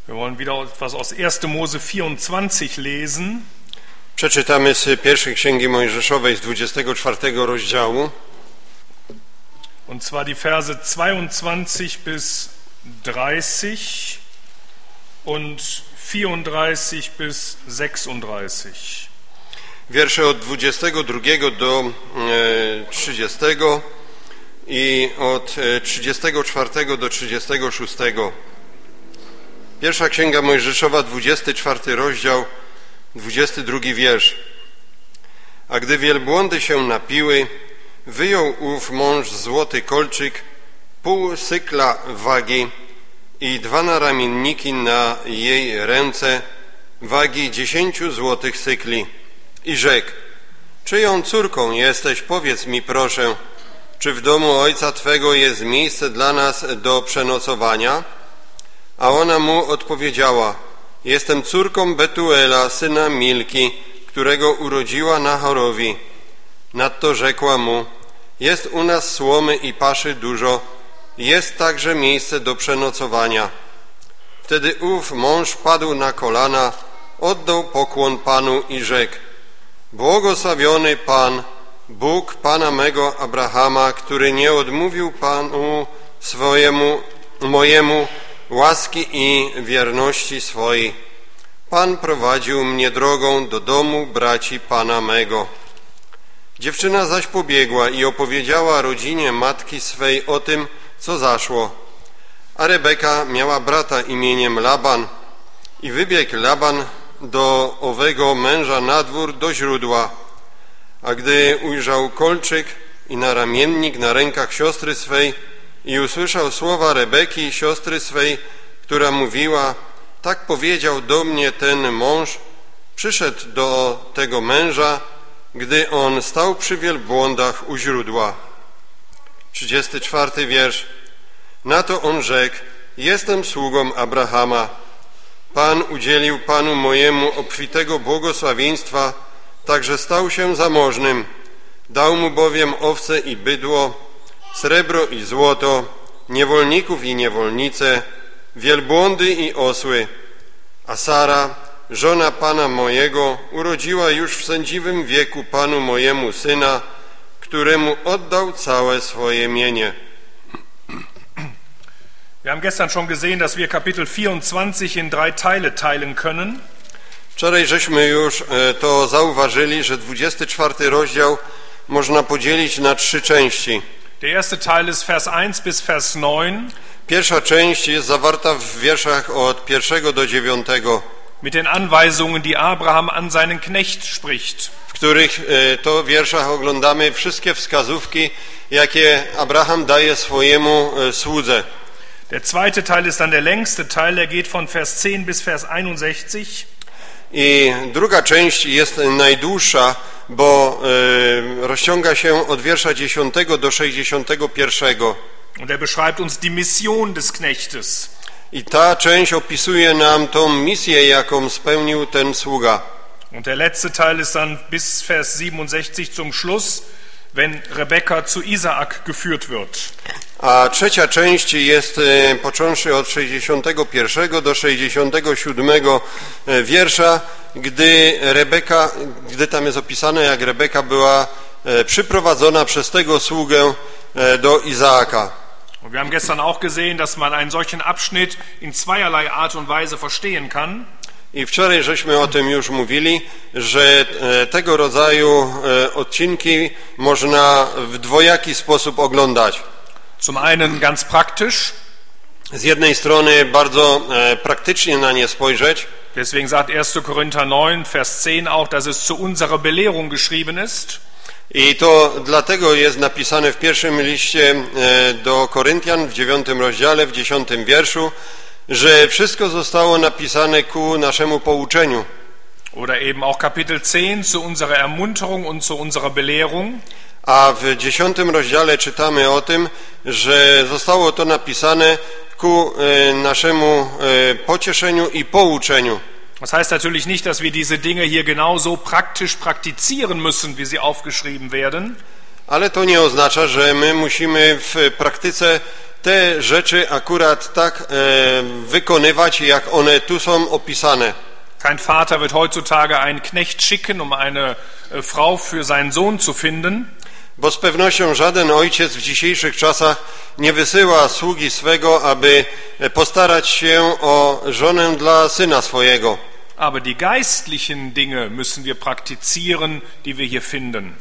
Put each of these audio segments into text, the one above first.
Wir wollen wieder etwas aus 1. Mose 24 lesen. Przeczytamy z pierwszej Księgi Mojżeszowej z 24 rozdziału. Und zwar die Verse 22 bis 30 und 34 bis 36. Wiersze od 22 do 30 i od 34 do 36. Pierwsza Księga Mojżeszowa, 24 rozdział, 22 wiersz. A gdy wielbłądy się napiły, wyjął ów mąż złoty kolczyk, pół sykla wagi i 2 naramienniki na jej ręce, wagi 10 złotych sykli. I rzekł: czyją córką jesteś, powiedz mi proszę, czy w domu ojca Twego jest miejsce dla nas do przenocowania? A ona mu odpowiedziała: jestem córką Betuela, syna Milki, którego urodziła Nahorowi. Nadto rzekła mu: jest u nas słomy i paszy dużo, jest także miejsce do przenocowania. Wtedy ów mąż padł na kolana, oddał pokłon Panu i rzekł: błogosławiony Pan, Bóg Pana mego Abrahama, który nie odmówił Panu mojemu łaski i wierności swojej. Pan prowadził mnie drogą do domu braci Pana mego. Dziewczyna zaś pobiegła i opowiedziała rodzinie matki swej o tym, co zaszło. A Rebeka miała brata imieniem Laban i wybiegł Laban do owego męża na dwór do źródła. A gdy ujrzał kolczyk i naramiennik na rękach siostry swej i usłyszał słowa Rebeki, siostry swej, która mówiła: tak powiedział do mnie ten mąż, przyszedł do tego męża, gdy on stał przy wielbłądach u źródła. 34 wiersz. Na to on rzekł: jestem sługą Abrahama. Pan udzielił Panu mojemu obfitego błogosławieństwa, także stał się zamożnym. Dał mu bowiem owce i bydło, srebro i złoto, niewolników i niewolnice, wielbłądy i osły. A Sara, żona Pana mojego, urodziła już w sędziwym wieku Panu mojemu syna, któremu oddał całe swoje mienie. Wir haben gestern schon gesehen, dass wir Kapitel 24 in 3 Teile teilen können. Wczoraj żeśmy już to zauważyli, że 24 rozdział można podzielić na 3 części. Der erste Teil ist Vers 1 bis Vers 9. Pierwsza część jest zawarta w wierszach od 1 do 9, mit den Anweisungen, die Abraham an seinen Knecht spricht. w których to wierszach oglądamy wszystkie wskazówki, jakie Abraham daje swojemu słudze. Der zweite Teil ist dann der längste Teil, der geht von Vers 10 bis Vers 61. I druga część jest najdłuższa, bo rozciąga się od wiersza 10 do 61. Und beschreibt uns die Mission des Knechtes. I ta część opisuje nam tą misję, jaką spełnił ten sługa. Und der letzte Teil ist dann bis Vers 67 zum Schluss, wenn Rebekka zu Isaak geführt wird. A trzecia część jest począwszy od 61 do 67 wiersza, gdy tam jest opisane, jak Rebeka była przyprowadzona przez tego sługę do Izaaka. Und wir haben gestern auch gesehen, dass man einen solchen Abschnitt in zweierlei Art und Weise verstehen kann. I wczoraj żeśmy o tym już mówili, że tego rodzaju odcinki można w dwojaki sposób oglądać. Zum einen ganz praktisch. Z jednej strony bardzo praktycznie na nie spojrzeć. Deswegen sagt 1. Korinther 9, Vers 10 auch, dass es zu unserer Belehrung geschrieben ist. I to dlatego jest napisane w pierwszym liście do Koryntian w 9 rozdziale, w 10 wierszu, że wszystko zostało napisane ku naszemu pouczeniu. Oder eben auch Kapitel 10 zu unserer Ermunterung und zu unserer Belehrung. A w 10 rozdziale czytamy o tym, że zostało to napisane ku naszemu pocieszeniu i pouczeniu. Das heißt natürlich nicht, dass wir diese Dinge hier genauso praktisch praktizieren müssen, wie sie aufgeschrieben werden. Ale to nie oznacza, że my musimy w praktyce te rzeczy akurat tak wykonywać, jak one tu są opisane. Kein Vater wird heutzutage einen Knecht schicken, um eine Frau für seinen Sohn zu finden. Bo z pewnością żaden ojciec w dzisiejszych czasach nie wysyła sługi swego, aby postarać się o żonę dla syna swojego. Aber die geistlichen Dinge müssen wir praktizieren, die wir hier finden.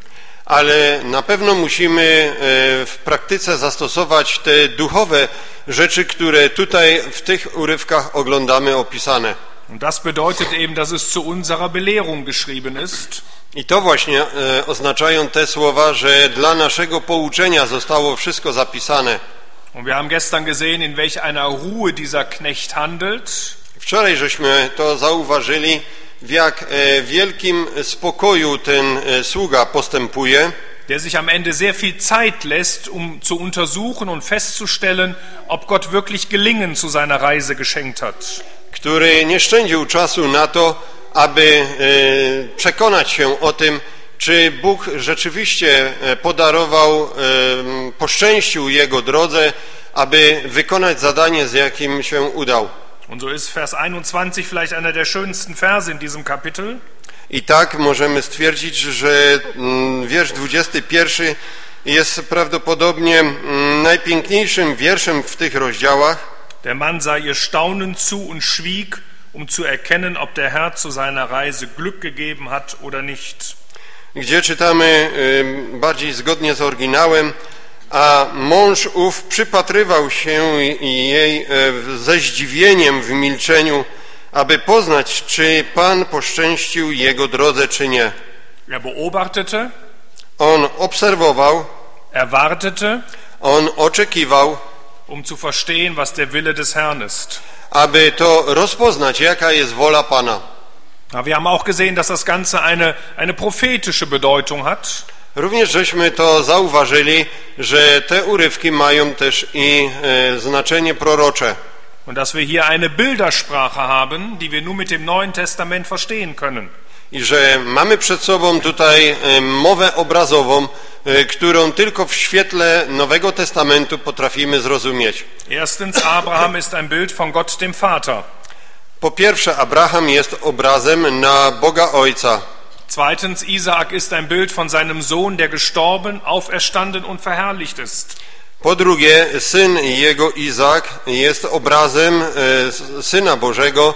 Ale na pewno musimy w praktyce zastosować te duchowe rzeczy, które tutaj w tych urywkach oglądamy opisane. Und das bedeutet eben, dass es zu unserer Belehrung geschrieben ist. I to właśnie oznaczają te słowa, że dla naszego pouczenia zostało wszystko zapisane. Und wir haben gestern gesehen, in welch einer Ruhe dieser Knecht handelt. Wczoraj żeśmy to zauważyli, w jak wielkim spokoju ten sługa postępuje, der sich am Ende sehr viel Zeit lässt, um zu untersuchen und festzustellen, ob Gott wirklich Gelingen zu seiner Reise geschenkt hat. który nie szczędził czasu na to, aby przekonać się o tym, czy Bóg rzeczywiście podarował, poszczęścił jego drodze, aby wykonać zadanie, z jakim się udał. Und so ist Vers 21 vielleicht einer der schönsten Verse in diesem Kapitel. I tak możemy stwierdzić, że wiersz 21 jest prawdopodobnie najpiękniejszym wierszem w tych rozdziałach. Der Mann sah ihr staunend zu und schwieg, um zu erkennen, ob der Herr zu seiner Reise Glück gegeben hat oder nicht. Gdzie czytamy bardziej zgodnie z oryginałem, a mąż ów przypatrywał się jej ze zdziwieniem w milczeniu, aby poznać, czy Pan poszczęścił jego drodze, czy nie. Er beobachtete, On obserwował, wartete, on oczekiwał, um zu verstehen, was der Wille des Herrn ist. aby to rozpoznać, jaka jest wola Pana. Wir haben auch gesehen, dass das Ganze eine prophetische Bedeutung hat. Również żeśmy to zauważyli, że te urywki mają też i znaczenie prorocze. Und dass wir hier eine Bildersprache haben, die wir nur mit dem Neuen Testament verstehen können. I że mamy przed sobą tutaj mowę obrazową, którą tylko w świetle Nowego Testamentu potrafimy zrozumieć. Erstens, Abraham ist ein Bild von Gott dem Vater. Po pierwsze, Abraham jest obrazem na Boga Ojca. Zweitens, Isaak ist ein Bild von seinem Sohn, der gestorben, auferstanden und verherrlicht ist. Po drugie, syn jego Izaak jest obrazem Syna Bożego,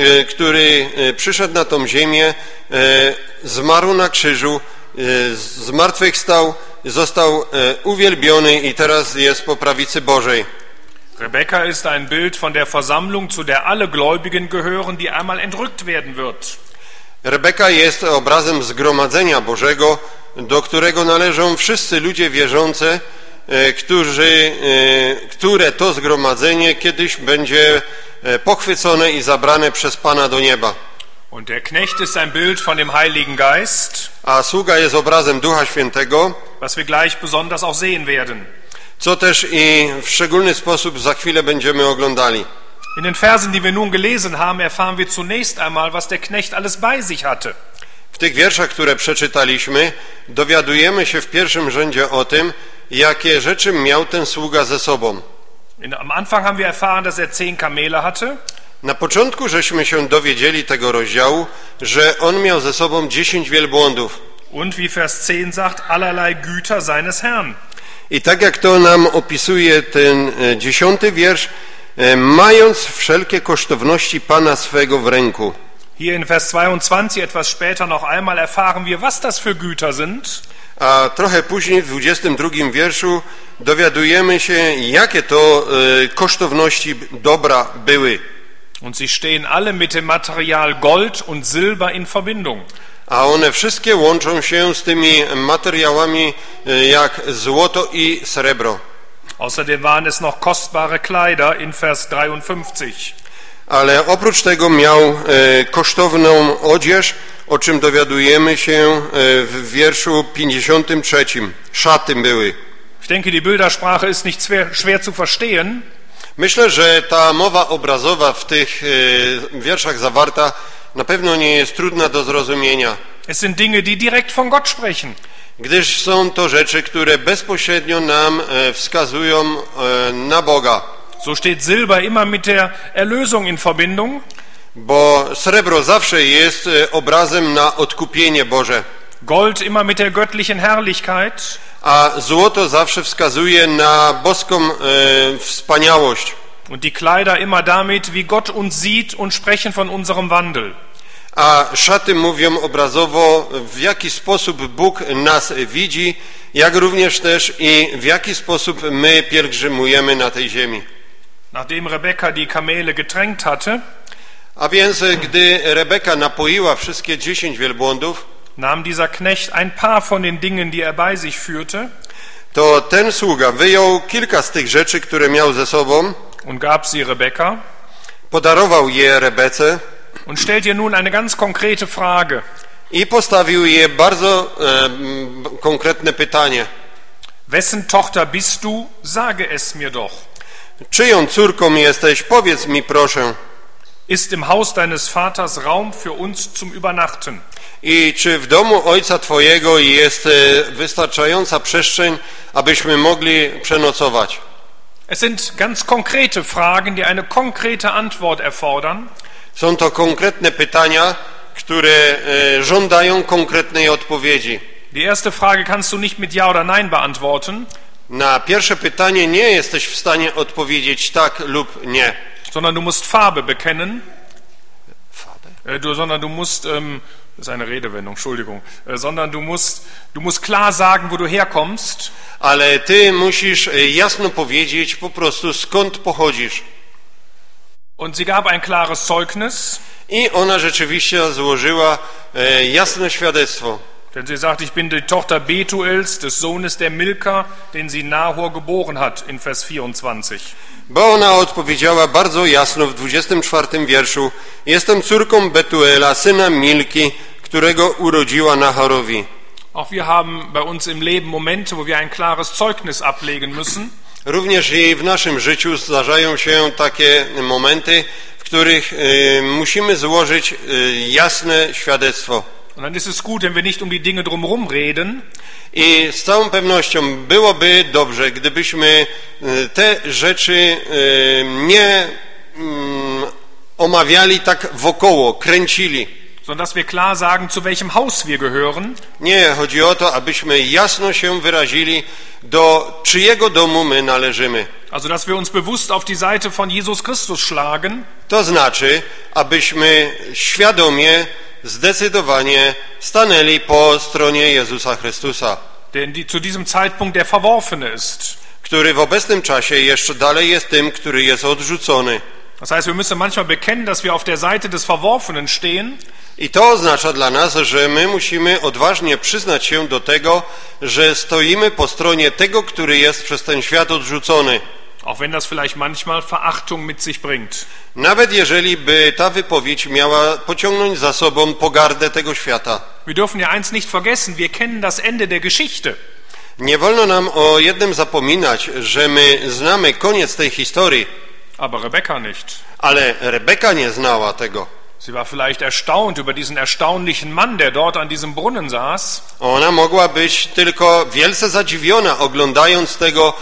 który przyszedł na tą ziemię, zmarł na krzyżu, zmartwychwstał, został uwielbiony i teraz jest po prawicy Bożej. Rebekka ist ein Bild von der Versammlung, zu der alle Gläubigen gehören, die einmal entrückt werden wird. Rebeka jest obrazem zgromadzenia Bożego, do którego należą wszyscy ludzie wierzący, które to zgromadzenie kiedyś będzie pochwycone i zabrane przez Pana do nieba. Und der Knecht ist ein Bild von dem Heiligen Geist, A sługa jest obrazem Ducha Świętego, was wir gleich besonders auch sehen werden. co też i w szczególny sposób za chwilę będziemy oglądali. In den Versen, die wir nun gelesen haben, erfahren wir zunächst einmal, was der Knecht alles bei sich hatte. W tych wierszach, które przeczytaliśmy, dowiadujemy się w pierwszym rzędzie o tym, jakie rzeczy miał ten sługa ze sobą. Am Anfang haben wir erfahren, dass er 10 Kamele hatte. Na początku żeśmy się dowiedzieli tego rozdziału, że on miał ze sobą 10 wielbłądów. Und wie Vers 10 sagt, allerlei Güter seines Herrn. I tak jak to nam opisuje ten 10 wiersz, mając wszelkie kosztowności Pana swego w ręku. Hier in Vers 22, etwas später noch einmal, erfahren wir, was das für Güter sind. A trochę później w 22 wierszu dowiadujemy się, jakie to kosztowności dobra były. Und sie stehen alle mit dem Material Gold und Silber in Verbindung. A one wszystkie łączą się z tymi materiałami jak złoto i srebro. Außerdem waren es noch kostbare Kleider in Vers 53. Ale oprócz tego miał kosztowną odzież, o czym dowiadujemy się w wierszu 53. Szaty były. Ich denke, die Bildersprache ist nicht schwer zu verstehen. Myślę, że ta mowa obrazowa w tych wierszach zawarta na pewno nie jest trudna do zrozumienia. Es sind Dinge, die direkt von Gott sprechen. gdyż są to rzeczy, które bezpośrednio nam wskazują na Boga. So steht Silber immer mit der Erlösung in Verbindung. Bo srebro zawsze jest obrazem na odkupienie Boże, Gold immer mit der göttlichen Herrlichkeit. a złoto zawsze wskazuje na boską wspaniałość. Und die Kleider immer damit, wie Gott uns sieht und sprechen von unserem Wandel. A szaty mówią obrazowo, w jaki sposób Bóg nas widzi, jak również też i w jaki sposób my pielgrzymujemy na tej ziemi. Nachdem Rebekka die Kamele getränkt hatte, A więc, gdy Rebeka napoiła wszystkie 10 wielbłądów, nahm dieser Knecht ein paar von den Dingen, die er bei sich führte, to ten sługa wyjął kilka z tych rzeczy, które miał ze sobą, und gab sie Rebekka podarował je Rebece und stellt ihr nun eine ganz konkrete Frage. i postawił je bardzo konkretne pytanie. Wessen Tochter bist du? Sage es mir doch. Czyją córką jesteś? Powiedz mi proszę. Ist im Haus deines Vaters Raum für uns zum Übernachten? I czy w domu ojca twojego jest wystarczająca przestrzeń, abyśmy mogli przenocować? Es sind ganz konkrete Fragen, die eine konkrete Antwort erfordern. Są to konkretne pytania, które żądają konkretnej odpowiedzi. Die erste Frage kannst du nicht mit Ja oder Nein beantworten, Na pierwsze pytanie nie jesteś w stanie odpowiedzieć tak lub nie. sondern du musst Farbe bekennen. Sondern du musst, das ist eine Redewendung, Entschuldigung, sondern du musst klar sagen, wo du herkommst. Ale ty musisz jasno powiedzieć po prostu, skąd pochodzisz. Und sie gab ein klares Zeugnis, I ona rzeczywiście złożyła jasne świadectwo. denn sie sagt, ich bin die Tochter Betuels, des Sohnes der Milka, den sie Nahor geboren hat, in Vers 24. Bo ona odpowiedziała bardzo jasno w 24 wierszu: jestem córką Betuela, syna Milki, którego urodziła Nahorowi. Auch wir haben bei uns im Leben Momente, wo wir ein klares Zeugnis ablegen müssen. Również i w naszym życiu zdarzają się takie momenty, w których musimy złożyć jasne świadectwo. Und dann ist es gut, wenn wir nicht um die Dinge drumherum reden, I z całą pewnością byłoby dobrze, gdybyśmy te rzeczy nie omawiali tak wokoło, kręcili. sondern dass wir klar sagen, zu welchem Haus wir gehören. Nie, chodzi o to, abyśmy jasno się wyrazili, do czyjego domu my należymy. Also, dass wir uns bewusst auf die Seite von Jesus Christus schlagen, To znaczy, abyśmy świadomie, zdecydowanie stanęli po stronie Jezusa Chrystusa, der zu diesem Zeitpunkt der Verworfene ist. który w obecnym czasie jeszcze dalej jest tym, który jest odrzucony. Das heißt, wir müssen manchmal bekennen, dass wir auf der Seite des Verworfenen stehen, I to oznacza dla nas, że my musimy odważnie przyznać się do tego, że stoimy po stronie tego, który jest przez ten świat odrzucony. auch wenn das vielleicht manchmal Verachtung mit sich bringt. Nawet jeżeli by ta wypowiedź miała pociągnąć za sobą pogardę tego świata. Wir dürfen ja eins nicht vergessen, wir kennen das Ende der Geschichte. Nie wolno nam o jednym zapominać, że my znamy koniec tej historii, Aber Rebekka nicht. ale Rebeka nie znała tego. Sie war vielleicht erstaunt über diesen erstaunlichen Mann, der dort an diesem Brunnen saß. Ona mogła być tylko wielce zadziwiona, oglądając tego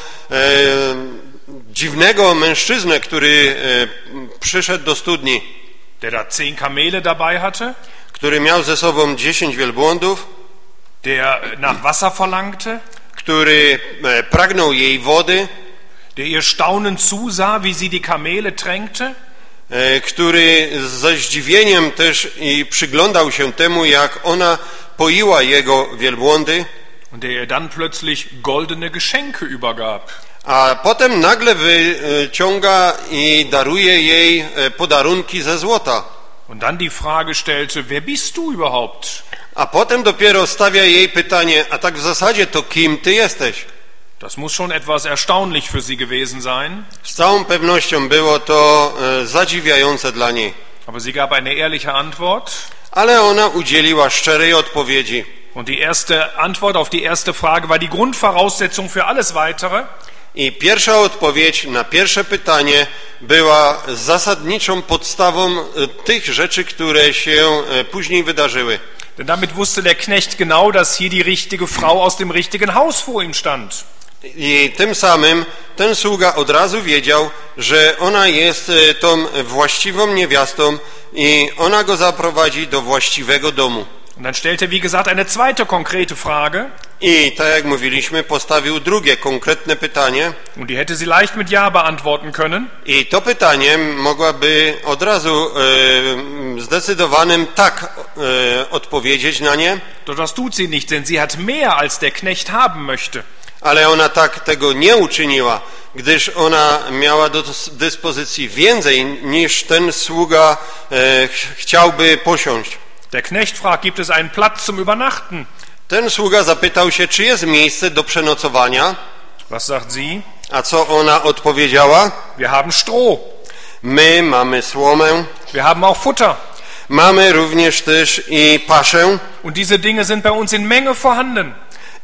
dziwnego mężczyznę, który przyszedł do studni, Der da 10 Kamele dabei hatte, który miał ze sobą 10 wielbłądów, der nach Wasser verlangte, który pragnął jej wody, der ihr staunend zusah, wie sie die Kamele tränkte, który ze zdziwieniem też i przyglądał się temu, jak ona poiła jego wielbłądy, und der ihr dann plötzlich goldene Geschenke übergab. a potem nagle wyciąga i daruje jej podarunki ze złota. Und dann die Frage stellte, wer bist du überhaupt? A potem dopiero stawia jej pytanie, a tak w zasadzie to kim ty jesteś? Das muss schon etwas erstaunlich für sie gewesen sein. Z całą pewnością było to zadziwiające dla niej. Aber sie gab eine ehrliche Antwort. Ale ona udzieliła szczerej odpowiedzi. Und die erste Antwort auf die erste Frage war die Grundvoraussetzung für alles Weitere. I pierwsza odpowiedź na pierwsze pytanie była zasadniczą podstawą tych rzeczy, które się później wydarzyły. Denn damit wusste der Knecht genau, dass hier die richtige Frau aus dem richtigen Haus vor ihm stand. I tym samym ten sługa od razu wiedział, że ona jest tą właściwą niewiastą i ona go zaprowadzi do właściwego domu. Und dann stellt er, wie gesagt, eine zweite konkrete Frage. I tak jak mówiliśmy, postawił drugie konkretne pytanie. Und die hätte sie leicht mit Ja beantworten können. I to pytanie mogłaby od razu zdecydowanym tak odpowiedzieć na nie. Doch das tut sie nicht, denn sie hat mehr als der Knecht haben möchte. Ale ona tak tego nie uczyniła, gdyż ona miała do dyspozycji więcej niż ten sługa chciałby posiąść. Der Knecht fragt, gibt es einen Platz zum Übernachten? Ten sługa zapytał się, czy jest miejsce do przenocowania. Was sagt sie? A co ona odpowiedziała? Wir haben Stroh. My mamy słomę, Wir haben auch Futter. mamy również też i paszę. Und diese Dinge sind bei uns in Menge vorhanden.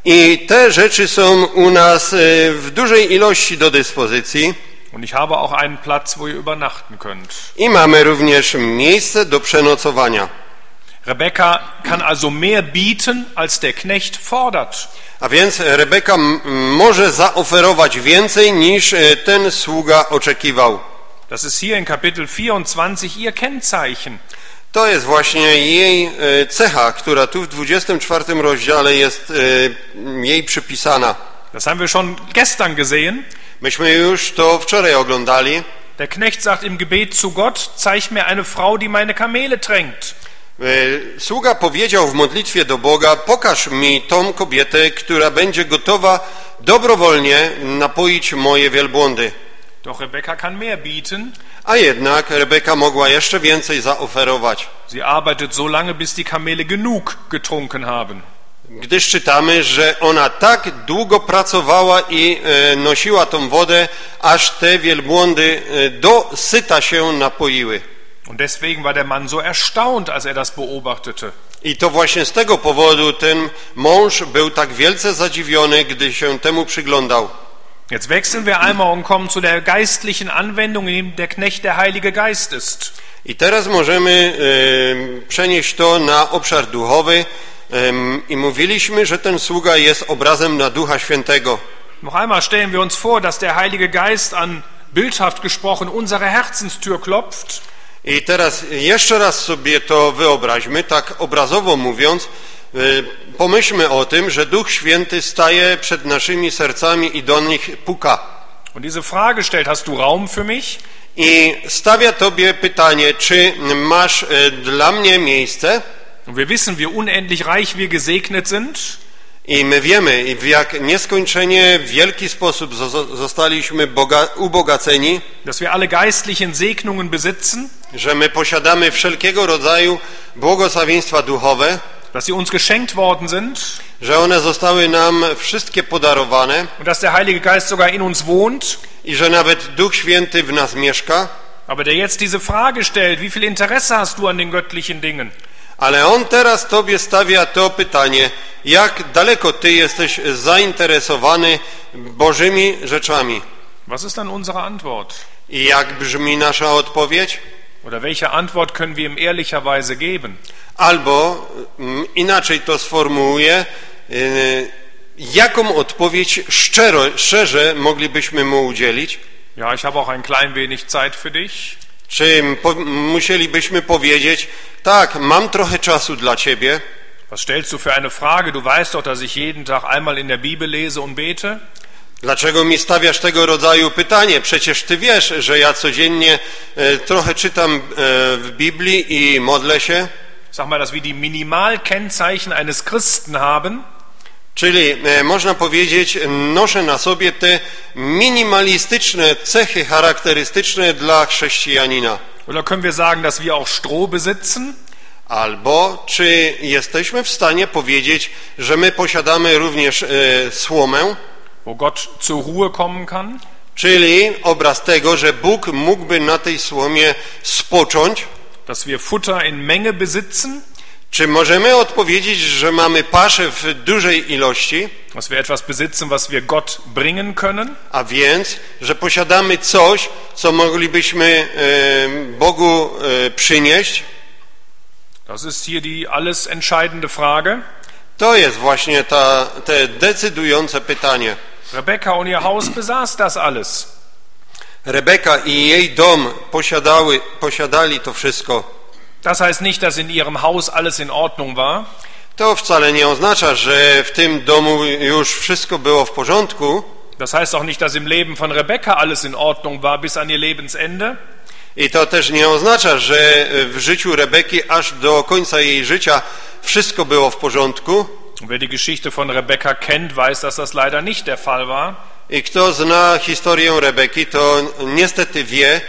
I te rzeczy są u nas w dużej ilości do dyspozycji. Und ich habe auch einen Platz, wo ihr übernachten könnt. I mamy również miejsce do przenocowania. Rebekka kann also mehr bieten, als der Knecht fordert. A więc Rebeka może zaoferować więcej niż ten sługa oczekiwał. Das ist hier in Kapitel 24 ihr Kennzeichen. To jest właśnie jej cecha, która tu w 24 rozdziale jest jej przypisana. Das haben wir schon gestern gesehen. Myśmy już to wczoraj oglądali. Der Knecht sagt im Gebet zu Gott, zeig mir eine Frau, die meine Kamele tränkt. Sługa powiedział w modlitwie do Boga, pokaż mi tą kobietę, która będzie gotowa dobrowolnie napoić moje wielbłądy. Doch Rebekka kann mehr bieten. A jednak Rebeka mogła jeszcze więcej zaoferować. Sie arbeitet so lange, bis die Kamele genug getrunken haben. Gdyż czytamy, że ona tak długo pracowała i nosiła tą wodę, aż te wielbłądy do syta się napoiły. Und deswegen war der Mann so erstaunt, als das beobachtete. I to właśnie z tego powodu ten mąż był tak wielce zadziwiony, gdy się temu przyglądał. Jetzt wechseln wir einmal und kommen zu der geistlichen Anwendung, in dem der Knecht der Heilige Geist ist. I teraz możemy przenieść to na obszar duchowy i mówiliśmy, że ten sługa jest obrazem na Ducha Świętego. Noch einmal stellen wir uns vor, dass der Heilige Geist an, bildhaft gesprochen, unsere Herzenstür klopft. I teraz jeszcze raz sobie to wyobraźmy, tak obrazowo mówiąc, pomyślmy o tym, że Duch Święty staje przed naszymi sercami i do nich puka. Und diese Frage stellt, hast du Raum für mich? I stawia tobie pytanie, czy masz dla mnie miejsce? Und wir wissen, wie unendlich reich wir gesegnet sind. I my wiemy, w jak nieskończenie wielki sposób zostaliśmy ubogaceni, Dass wir alle geistlichen Segnungen besitzen. że my posiadamy wszelkiego rodzaju błogosławieństwa duchowe, Dass sie uns geschenkt worden sind. że one zostały nam wszystkie podarowane Und dass der Heilige Geist sogar in uns wohnt. i że nawet Duch Święty w nas mieszka. Aber der jetzt diese Frage stellt, wie viel Interesse hast du an den göttlichen Dingen? Ale on teraz tobie stawia to pytanie, jak daleko ty jesteś zainteresowany Bożymi rzeczami. Was ist dann unsere Antwort? I jak brzmi nasza odpowiedź? Oder welche Antwort können wir ihm ehrlicherweise geben? Albo inaczej to sformułuję, jaką odpowiedź szczerze moglibyśmy mu udzielić? Ja, ich habe auch ein klein wenig Zeit für dich. Czy musielibyśmy powiedzieć, tak, mam trochę czasu dla ciebie? Was stellst du für eine Frage? Du weißt doch, dass ich jeden Tag einmal in der Bibel lese und bete. Dlaczego mi stawiasz tego rodzaju pytanie? Przecież ty wiesz, że ja codziennie trochę czytam w Biblii i modlę się. Sag mal, dass wir die Minimalkennzeichen eines Christen haben. Czyli można powiedzieć, noszę na sobie te minimalistyczne cechy charakterystyczne dla chrześcijanina. Oder können wir sagen, dass wir auch Stroh besitzen? Albo czy jesteśmy w stanie powiedzieć, że my posiadamy również słomę, Wo Gott zur Ruhe kommen kann? czyli obraz tego, że Bóg mógłby na tej słomie spocząć. Dass wir Futter in Menge besitzen? Czy możemy odpowiedzieć, że mamy paszę w dużej ilości, Dass wir etwas besitzen, was wir Gott bringen können? a więc, że posiadamy coś, co moglibyśmy Bogu przynieść? Das ist hier die alles entscheidende Frage. To jest właśnie te decydujące pytanie. Rebekka und ihr Haus besaß das alles. Rebeka i jej dom posiadali to wszystko. Das heißt nicht, dass in ihrem Haus alles in Ordnung war. To wcale nie oznacza, że w tym domu już wszystko było w porządku. Das heißt auch nicht, dass im Leben von Rebekka alles in Ordnung war bis an ihr Lebensende. I to też nie oznacza, że w życiu Rebeki aż do końca jej życia wszystko było w porządku. Wer die Geschichte von Rebekka kennt, weiß, dass das leider nicht der Fall war. I kto zna historię Rebeki, to niestety wie,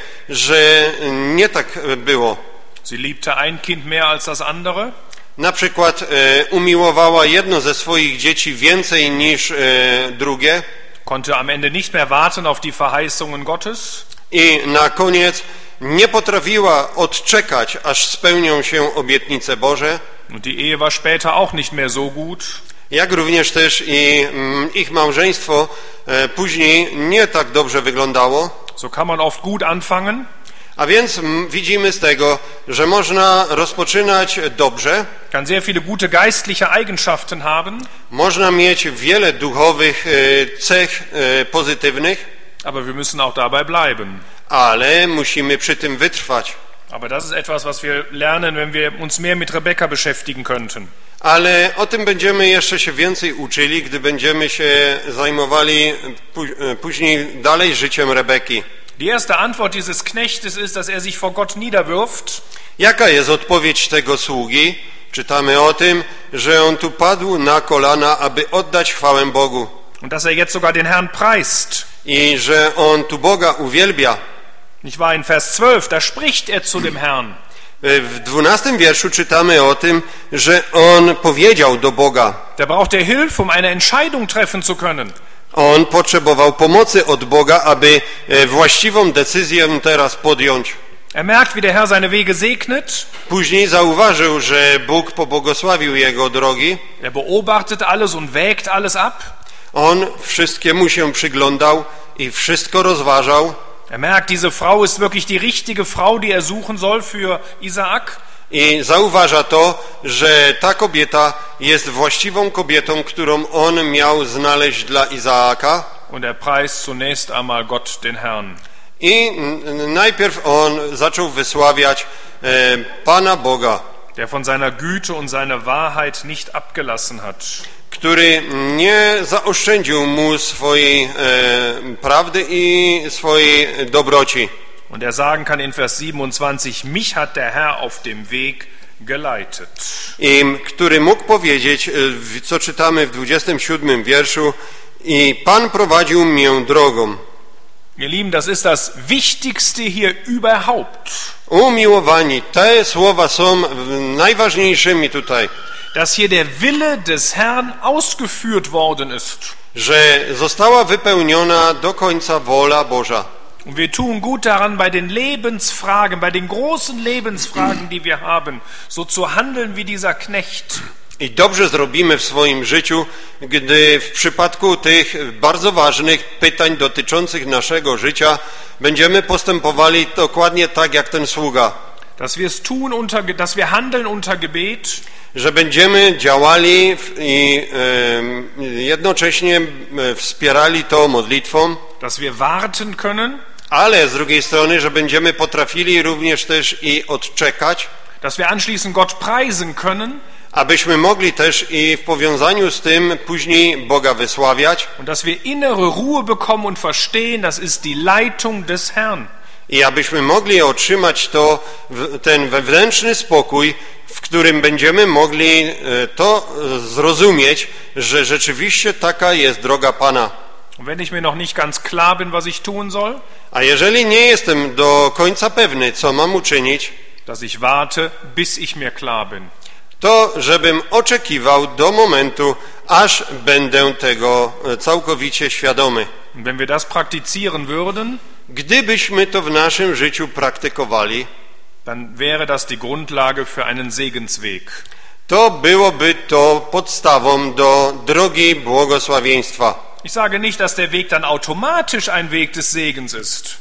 że nie tak było. Sie liebte ein Kind mehr als das andere. Na przykład umiłowała jedno ze swoich dzieci więcej niż drugie. Konnte am Ende nicht mehr warten auf die Verheißungen Gottes. I na koniec nie potrafiła odczekać, aż spełnią się obietnice Boże. Und die Ehe war später auch nicht mehr so gut. Jak również też i ich małżeństwo później nie tak dobrze wyglądało. So kann man oft gut anfangen. A więc widzimy z tego, że można rozpoczynać dobrze. Kann sehr viele gute geistliche Eigenschaften haben. Można mieć wiele duchowych cech pozytywnych. Aber wir müssen auch dabei bleiben. Ale musimy przy tym wytrwać. Aber das ist etwas, was wir lernen, wenn wir uns mehr mit Rebekka beschäftigen könnten. Ale o tym będziemy jeszcze się więcej uczyli, gdy będziemy się zajmowali później dalej życiem Rebeki. Die erste Antwort dieses Knechtes ist, dass er sich vor Gott niederwirft. Jaka jest odpowiedź tego sługi? Czytamy o tym, że on tu padł na kolana, aby oddać chwałę Bogu. Und dass er jetzt sogar den Herrn preist. I że on tu Boga uwielbia. Nicht wahr, in Vers 12, da spricht er zu dem Herrn. W 12 wierszu czytamy o tym, że on powiedział do Boga. Da braucht er Hilfe, um eine Entscheidung treffen zu können. On potrzebował pomocy od Boga, aby właściwą decyzję teraz podjąć. Er merkt, wie der Herr seine Wege segnet. Później zauważył, że Bóg pobłogosławił jego drogi. Er beobachtet alles und wägt alles ab. On wszystkiemu się przyglądał i wszystko rozważał. Er merkt, diese Frau ist wirklich die richtige Frau, die er suchen soll für Isaak. I zauważa to, że ta kobieta jest właściwą kobietą, którą on miał znaleźć dla Izaaka. Und er preist zunächst einmal Gott, den Herrn. I najpierw on zaczął wysławiać Pana Boga, der von seiner Güte und seiner Wahrheit nicht abgelassen hat. Który nie zaoszczędził mu swojej prawdy i swojej dobroci. Und er sagen kann in Vers 27, mich hat der Herr auf dem Weg geleitet. I który mógł powiedzieć, co czytamy w 27 wierszu, i Pan prowadził mnie drogą. Ihr Lieben, das ist das Wichtigste hier überhaupt. Umiłowani, te słowa są najważniejszymi tutaj. Dass hier der Wille des Herrn ausgeführt worden ist. Że została wypełniona do końca wola Boża. Und wir tun gut daran, bei den Lebensfragen, bei den großen Lebensfragen, die wir haben, so zu handeln wie dieser Knecht. I dobrze zrobimy w swoim życiu, gdy w przypadku tych bardzo ważnych pytań dotyczących naszego życia będziemy postępowali dokładnie tak jak ten sługa. Dass wir handeln unter Gebet. Że będziemy działali i jednocześnie wspierali to modlitwą. Dass wir warten können. Ale z drugiej strony, że będziemy potrafili również też i odczekać. Dass wir anschließend Gott preisen können. Abyśmy mogli też i w powiązaniu z tym później Boga wysławiać. Und dass wir innere Ruhe bekommen und verstehen, das ist die Leitung des Herrn. I abyśmy mogli otrzymać ten wewnętrzny spokój, w którym będziemy mogli to zrozumieć, że rzeczywiście taka jest droga Pana. Und wenn ich mir noch nicht ganz klar bin, was ich tun soll, a jeżeli nie jestem do końca pewny, co mam uczynić, dass ich warte, bis ich mir klar bin. To żebym oczekiwał do momentu, aż będę tego całkowicie świadomy. Und wenn wir das praktizieren würden, gdybyśmy to w naszym życiu praktykowali, dann wäre das die Grundlage für einen Segensweg. To byłoby to podstawą do drogi błogosławieństwa. Ich sage nicht, dass der Weg dann automatisch ein Weg des Segens ist.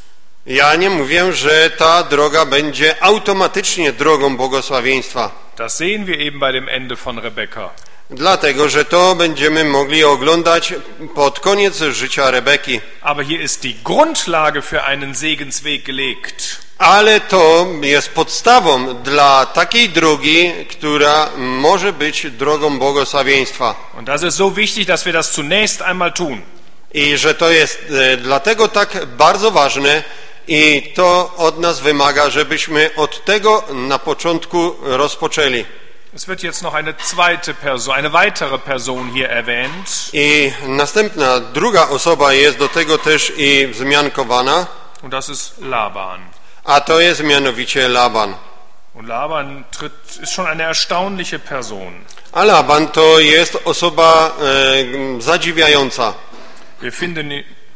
Ja nie mówię, że ta droga będzie automatycznie drogą błogosławieństwa. Das sehen wir eben bei dem Ende von Rebekka. Dlatego, że to będziemy mogli oglądać pod koniec życia Rebeki. Aber hier ist die Grundlage für einen Segensweg gelegt. Ale to jest podstawą dla takiej drogi, która może być drogą błogosławieństwa. Und das ist so wichtig, dass wir das zunächst einmal tun. I że to jest dlatego tak bardzo ważne i to od nas wymaga, żebyśmy od tego na początku rozpoczęli. Es wird jetzt noch eine zweite Person, eine weitere Person hier erwähnt. I następna, druga osoba jest do tego też i wzmiankowana, Und das ist Laban. a to jest mianowicie Laban. Und Laban ist schon eine erstaunliche Person. A Laban to jest osoba zadziwiająca. Wir finden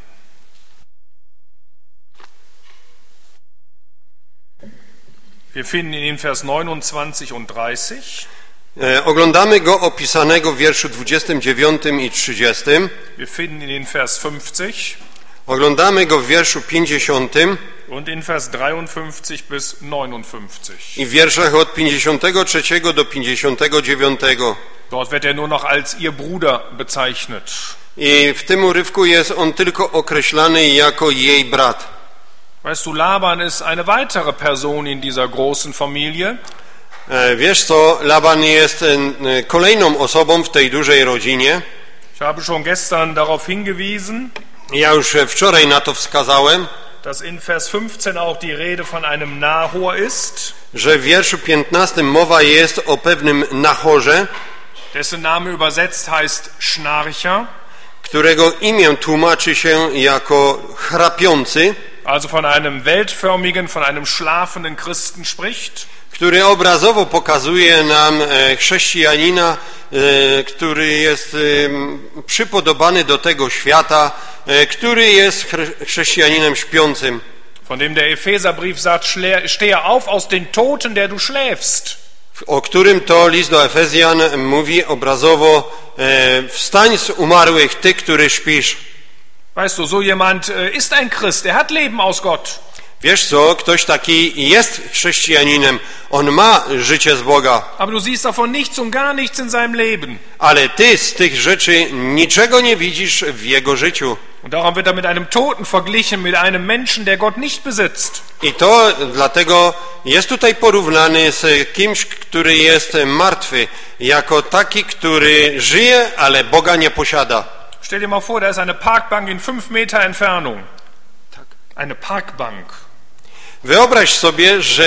ihn in Vers 29 und 30. Oglądamy go opisanego w wierszu 29 i 30. Wir finden ihn in Vers 50 Oglądamy go w wierszu 50 und in Vers 53 bis 59. i w wierszach od 53 do 59. Dort wird er nur noch als ihr Bruder bezeichnet. I w tym urywku jest on tylko określany jako jej brat. Weißt du, Laban ist eine weitere Person in dieser großen Familie. Wiesz co, Laban jest kolejną osobą w tej dużej rodzinie. Ich habe schon gestern darauf hingewiesen, Ja już wczoraj na to wskazałem, dass in Vers 15 auch die Rede von einem Nahor ist, że w wierszu 15 mowa jest o pewnym Nahorze, dessen Name übersetzt heißt Schnarcher, którego imię tłumaczy się jako chrapiący, also von einem weltförmigen, von einem schlafenden Christen spricht. który obrazowo pokazuje nam chrześcijanina, który jest przypodobany do tego świata, który jest chrześcijaninem śpiącym. Von dem der Epheserbrief sagt, stehe auf aus den Toten, der du schläfst. O którym to list do Efezjan mówi obrazowo, wstań z umarłych, ty, który śpisz. Weißt du, so jemand ist ein Christ, er hat Leben aus Gott. Wiesz co, ktoś taki jest chrześcijaninem, on ma życie z Boga, Aber du siehst davon nichts und gar nichts in seinem Leben. ale ty z tych rzeczy niczego nie widzisz w jego życiu. Und darum wird er mit einem Toten verglichen, mit einem Menschen, der Gott nicht besitzt. I to dlatego jest tutaj porównany z kimś, który jest martwy, jako taki, który żyje, ale Boga nie posiada. Stell dir mal vor, da ist eine Parkbank in 5 Meter Entfernung. Eine Parkbank. Wyobraź sobie, że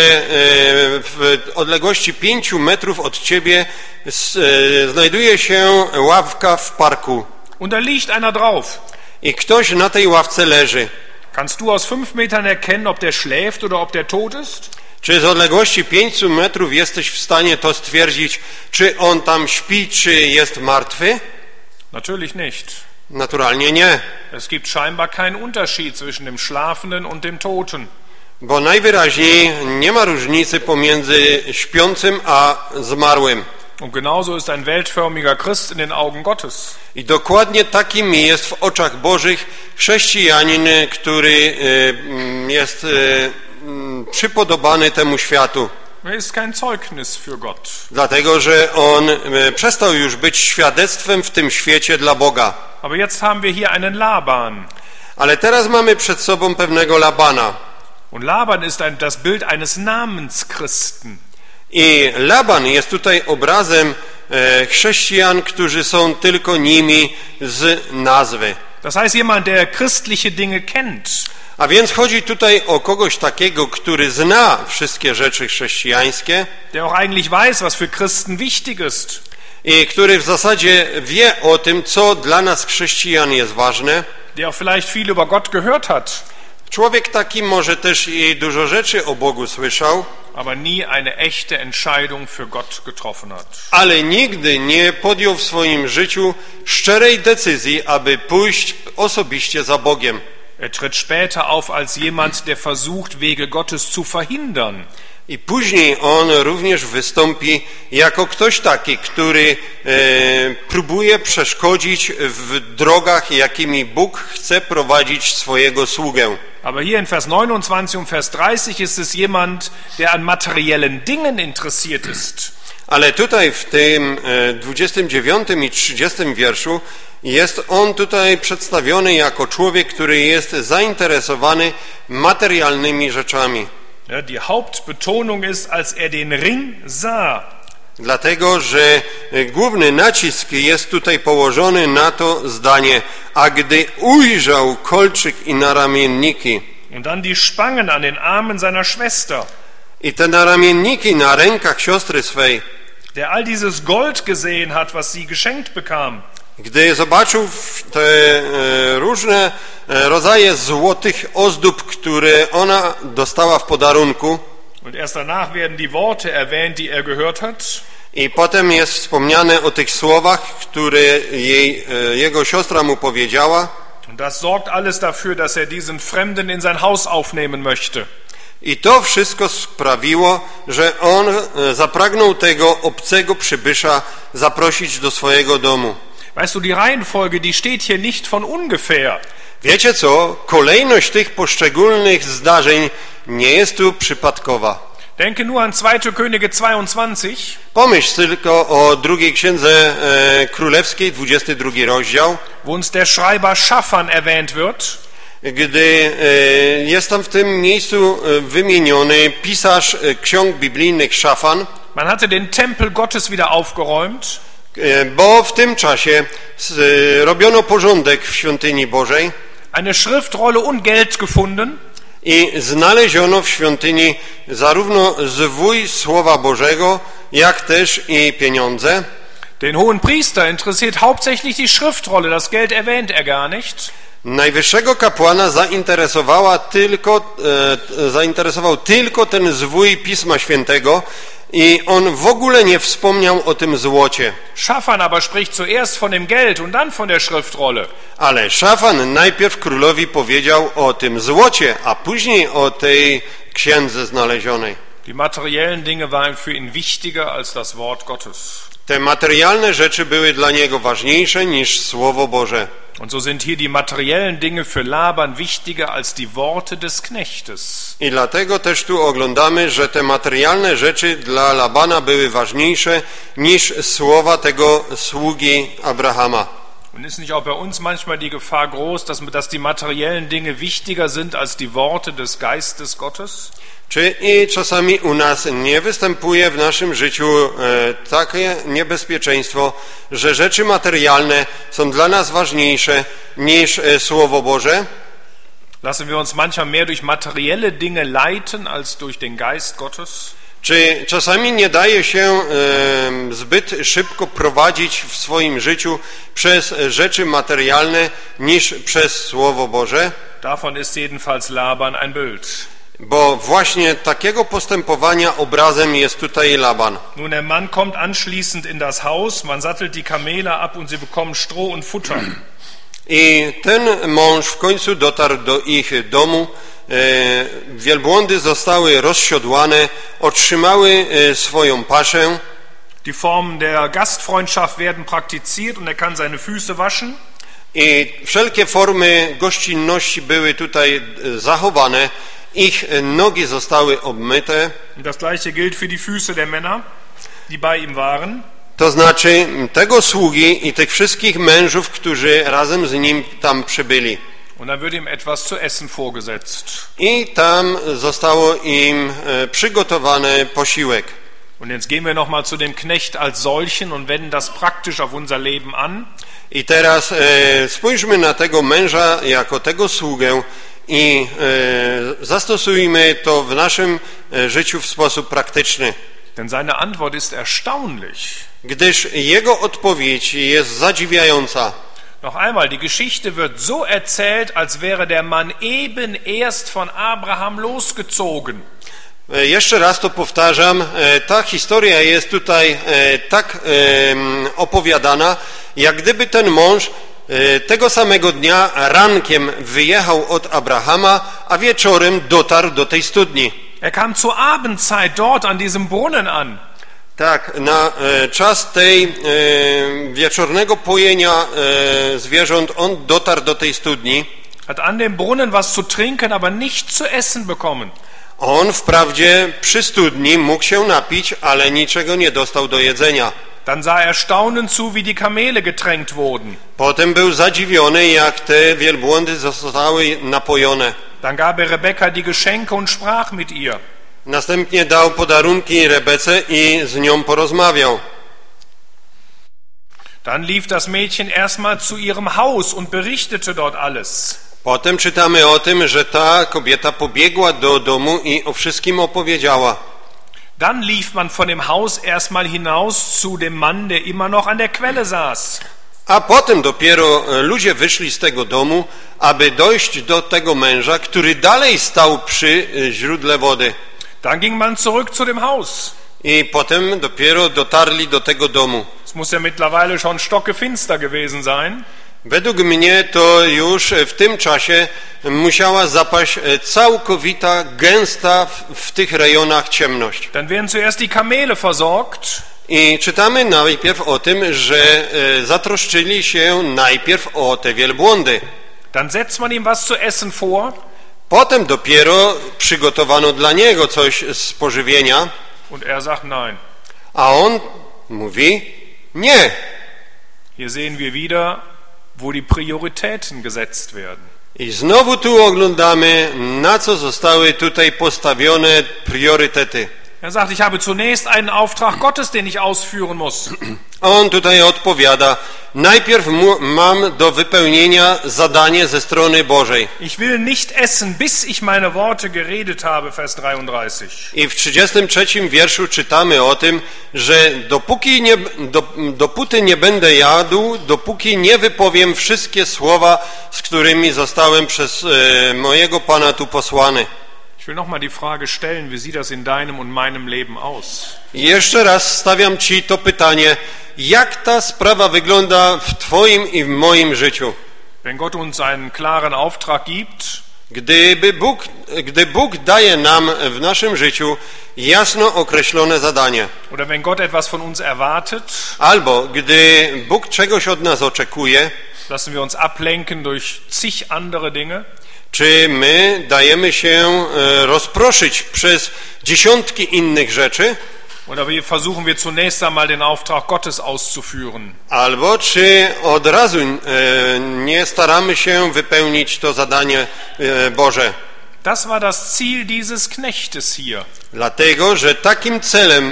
w odległości 5 metrów od ciebie znajduje się ławka w parku Und da liegt einer drauf. i ktoś na tej ławce leży. Kannst du aus 5 Metern erkennen, ob der schläft oder ob der tot ist? Czy z odległości 5 metrów jesteś w stanie to stwierdzić, czy on tam śpi, czy jest martwy? Natürlich nicht. Naturalnie nie, Es gibt scheinbar keinen Unterschied zwischen dem Schlafenden und dem Toten. bo najwyraźniej nie ma różnicy pomiędzy śpiącym a zmarłym. Und genauso ist ein weltförmiger Christ in den Augen Gottes. I dokładnie takim jest w oczach Bożych chrześcijanin, który jest przypodobany temu światu. Er ist kein Zeugnis für Gott. Dlatego, że on przestał już być świadectwem w tym świecie dla Boga. Aber jetzt haben wir hier einen Laban. Ale teraz mamy przed sobą pewnego Labana. Und Laban ist das Bild eines Namenschristen. I Laban jest tutaj obrazem chrześcijan, którzy są tylko nimi z nazwy. Das heißt, jemand, der christliche Dinge kennt. A więc chodzi tutaj o kogoś takiego, który zna wszystkie rzeczy chrześcijańskie Der auch eigentlich weiß, was für Christen wichtig ist. i który w zasadzie wie o tym, co dla nas chrześcijan jest ważne. Der auch vielleicht viel über Gott gehört hat. Człowiek taki może też i dużo rzeczy o Bogu słyszał, Aber nie eine echte Entscheidung für Gott getroffen hat. ale nigdy nie podjął w swoim życiu szczerej decyzji, aby pójść osobiście za Bogiem. Er tritt später auf als jemand, der versucht, Wege Gottes zu verhindern. I później on również wystąpi jako ktoś taki, który próbuje przeszkodzić w drogach, jakimi Bóg chce prowadzić swojego sługę. Aber hier in Vers 29 und Vers 30 ist es jemand, der an materiellen Dingen interessiert ist. Ale tutaj w tym 29 i 30 wierszu jest on tutaj przedstawiony jako człowiek, który jest zainteresowany materialnymi rzeczami. Ja, die Hauptbetonung ist, als den Ring sah. Dlatego, że główny nacisk jest tutaj położony na to zdanie, a gdy ujrzał kolczyk i naramienniki. Und dann die Spangen an den Armen seiner Schwester. I te naramienniki na rękach siostry swej. Der all dieses Gold gesehen hat, was sie geschenkt bekam. Gdy zobaczył te różne rodzaje złotych ozdób, które ona dostała w podarunku, und erst danach werden die Worte erwähnt, die gehört hat. I potem jest wspomniane o tych słowach, które jego siostra mu powiedziała. Und das sorgt alles dafür, dass diesen Fremden in sein Haus aufnehmen möchte. I to wszystko sprawiło, że on zapragnął tego obcego przybysza zaprosić do swojego domu. Weißt du, die Reihenfolge, die steht hier nicht von ungefähr. Wiecie co? Kolejność tych poszczególnych zdarzeń nie jest tu przypadkowa. Denke nur an 2. Könige 22. Pomyśl tylko o drugiej księdze królewskiej, 22 rozdział, wo uns der Schreiber Shaphan erwähnt wird. Gdy jest tam w tym miejscu wymieniony pisarz ksiąg biblijnych Szafan. Man hatte den Tempel Gottes wieder aufgeräumt. Bo w tym czasie robiono porządek w świątyni Bożej. Eine Schriftrolle und Geld gefunden. I znaleziono w świątyni zarówno zwój Słowa Bożego, jak też i pieniądze. Den hohen Priester interessiert hauptsächlich die Schriftrolle, das Geld erwähnt gar nicht. Najwyższego kapłana zainteresował tylko ten zwój Pisma Świętego i on w ogóle nie wspomniał o tym złocie. Shaphan aber spricht zuerst von dem Geld und dann von der Schriftrolle. Ale Szafan najpierw królowi powiedział o tym złocie, a później o tej księdze znalezionej. Die materiellen Dinge waren für ihn wichtiger als das Wort Gottes. Te materialne rzeczy były dla niego ważniejsze niż Słowo Boże. Und so sind hier die materiellen Dinge für Laban wichtiger als die Worte des Knechtes. I dlatego też tu oglądamy, że te materialne rzeczy dla Labana były ważniejsze niż słowa tego sługi Abrahama. Und ist nicht auch bei uns manchmal die Gefahr groß, dass die materiellen Dinge wichtiger sind als die Worte des Geistes Gottes? Czy i czasami u nas nie występuje w naszym życiu takie niebezpieczeństwo, że rzeczy materialne są dla nas ważniejsze niż Słowo Boże? Lassen wir uns manchmal mehr durch materielle Dinge leiten als durch den Geist Gottes? Czy czasami nie daje się zbyt szybko prowadzić w swoim życiu przez rzeczy materialne niż przez Słowo Boże? Davon ist jedenfalls Laban ein Bild. Bo właśnie takiego postępowania obrazem jest tutaj Laban. Nun, der Mann kommt anschließend in das Haus, man sattelt die Kamele ab und sie bekommen Stroh und Futter. I ten mąż w końcu dotarł do ich domu. Wielbłądy zostały rozsiodłane, otrzymały swoją paszę. Die Formen der Gastfreundschaft werden praktiziert und er kann seine Füße waschen. I wszelkie formy gościnności były tutaj zachowane. Ich nogi zostały obmyte. Das gleiche gilt für die Füße der Männer, die bei ihm waren. To znaczy tego sługi i tych wszystkich mężów, którzy razem z nim tam przybyli. Und dann wird ihm etwas zu essen vorgesetzt. I tam zostało im przygotowany posiłek. Und jetzt gehen wir noch mal zu dem Knecht als solchen und wenden das praktisch auf unser Leben an. I teraz spójrzmy na tego męża jako tego sługę i zastosujmy to w naszym życiu w sposób praktyczny. Denn seine Antwort ist erstaunlich. Gdyż jego odpowiedź jest zadziwiająca. Noch einmal, die Geschichte wird so erzählt, als wäre der Mann eben erst von Abraham losgezogen. Jeszcze raz to powtarzam, ta historia jest tutaj tak opowiadana, jak gdyby ten mąż tego samego dnia rankiem wyjechał od Abrahama, a wieczorem dotarł do tej studni. Er kam zur Abendzeit dort an diesem Brunnen an. Tak, na czas tej wieczornego pojenia zwierząt on dotarł do tej studni. Hat an dem Brunnen was zu trinken, aber nicht zu essen bekommen. On wprawdzie przy studni mógł się napić, ale niczego nie dostał do jedzenia. Dann sah er staunend zu, wie die Kamele getränkt wurden. Potem był zadziwiony, jak te wielbłądy zostały napojone. Dann gab er Rebekka die Geschenke und sprach mit ihr. Następnie dał podarunki Rebece i z nią porozmawiał. Dann lief das Mädchen erstmal zu ihrem Haus und berichtete dort alles. Potem czytamy o tym, że ta kobieta pobiegła do domu i o wszystkim opowiedziała. Dann lief man von dem Haus erstmal hinaus zu dem Mann, der immer noch an der Quelle saß. A potem dopiero ludzie wyszli z tego domu, aby dojść do tego męża, który dalej stał przy źródle wody. Dann ging man zurück zu dem Haus. I potem dopiero dotarli do tego domu. Es muss ja mittlerweile schon stockefinster gewesen sein. Według mnie to już w tym czasie musiała zapaść całkowita, gęsta w tych rejonach ciemność. Dann werden zuerst die Kamele versorgt. I czytamy najpierw o tym, że zatroszczyli się najpierw o te wielbłądy. Dann setzt man ihm was zu essen vor. Potem dopiero przygotowano dla niego coś z pożywienia. Und er sagt nein. A on mówi nie. Hier sehen wir wieder, wo die Prioritäten gesetzt werden. I znowu tu oglądamy, na co zostały tutaj postawione priorytety. Er sagt, ich habe zunächst einen Auftrag Gottes, den ich ausführen muss. On tutaj odpowiada, najpierw mam do wypełnienia zadanie ze strony Bożej. Ich will nicht essen, bis ich meine Worte geredet habe, Vers 33. I w 33 wierszu czytamy o tym, że dopóty nie będę jadł, dopóki nie wypowiem wszystkie słowa, z którymi zostałem przez mojego Pana tu posłany. Ich will nochmal die Frage stellen, wie sieht das in deinem und meinem Leben aus? I jeszcze raz stawiam Ci to pytanie, jak ta sprawa wygląda w Twoim i w moim życiu? Wenn Gott uns einen klaren Auftrag gibt, Gdy Bóg daje nam w naszym życiu jasno określone zadanie, oder wenn Gott etwas von uns erwartet, albo gdy Bóg czegoś od nas oczekuje, lassen wir uns ablenken durch zig andere Dinge, czy my dajemy się rozproszyć przez dziesiątki innych rzeczy, oder versuchen wir zunächst einmal den Auftrag Gottes auszuführen? albo czy od razu nie staramy się wypełnić to zadanie Boże. Das war das Ziel dieses Knechtes hier. Dlatego, że takim celem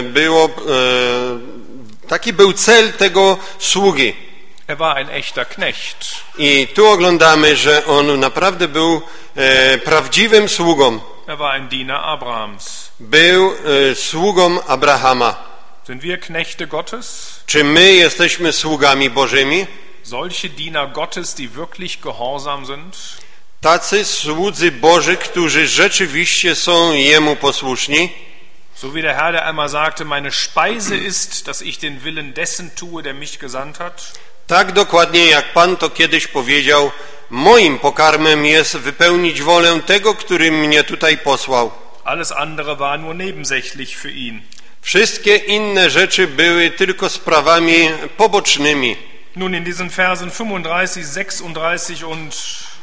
taki był cel tego sługi. Er war ein echter Knecht. I tu oglądamy, że on naprawdę był prawdziwym sługą. Er war ein Diener Abrahams. Był sługą Abrahama. Sind wir Knechte Gottes? Czy my jesteśmy sługami Bożymi? Solche Diener Gottes, die wirklich gehorsam sind? Tacy słudzy Boży, którzy rzeczywiście są Jemu posłuszni? So wie der Herr, der einmal sagte, meine Speise ist, dass ich den Willen dessen tue, der mich gesandt hat. Tak dokładnie jak Pan to kiedyś powiedział, moim pokarmem jest wypełnić wolę tego, który mnie tutaj posłał. Alles andere war nur nebensächlich für ihn. Wszystkie inne rzeczy były tylko sprawami pobocznymi. Nun in diesen Versen 35 und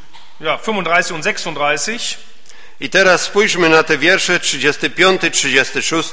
36. I teraz spójrzmy na te wiersze 35, 36.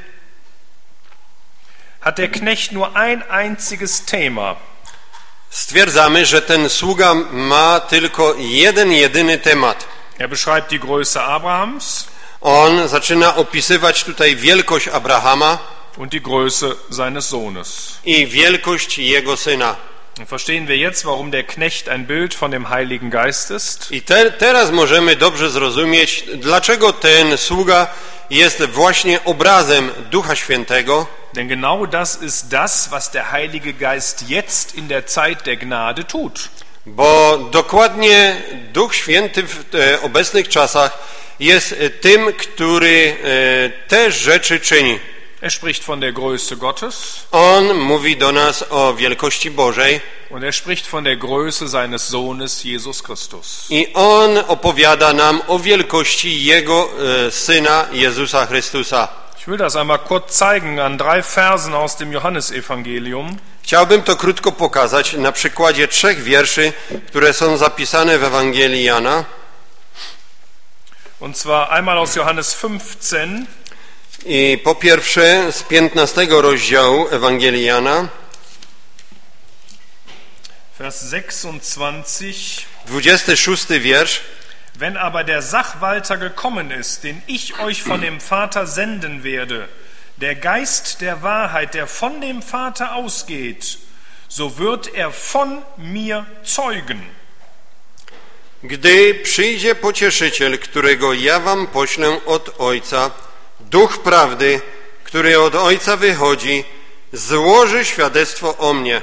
Hat der Knecht nur ein einziges Thema. Stwierdzamy, że ten sługa ma tylko jeden, jedyny temat. Er beschreibt die Größe Abrahams. On zaczyna opisywać tutaj wielkość Abrahama und die Größe seines Sohnes. I wielkość jego syna. Und verstehen wir jetzt, warum der Knecht ein Bild von dem Heiligen Geist ist? I teraz możemy dobrze zrozumieć, dlaczego ten sługa jest właśnie obrazem Ducha Świętego. Denn genau das ist das, was der Heilige Geist jetzt in der Zeit der Gnade tut. Bo dokładnie Duch Święty w obecnych czasach jest tym, który te rzeczy czyni. Er spricht von der Größe Gottes. On mówi do nas o wielkości Bożej. Und er spricht von der Größe seines Sohnes Jesus Christus. I on opowiada nam o wielkości Jego Syna Jezusa Chrystusa. Ich will das einmal kurz zeigen an 3 Versen aus dem Johannesevangelium. Chciałbym to krótko pokazać na przykładzie 3 wierszy, które są zapisane w Ewangelii Jana. Und zwar einmal aus Johannes 15. I po pierwsze z 15 rozdziału Ewangelii Jana, Vers 26. 26 wiersz. Wenn aber der Sachwalter gekommen ist, den ich euch von dem Vater senden werde, der Geist der Wahrheit, der von dem Vater ausgeht, so wird er von mir zeugen. Gdy przyjdzie pocieszyciel, którego ja wam poślę od Ojca, Duch prawdy, który od Ojca wychodzi, złoży świadectwo o mnie.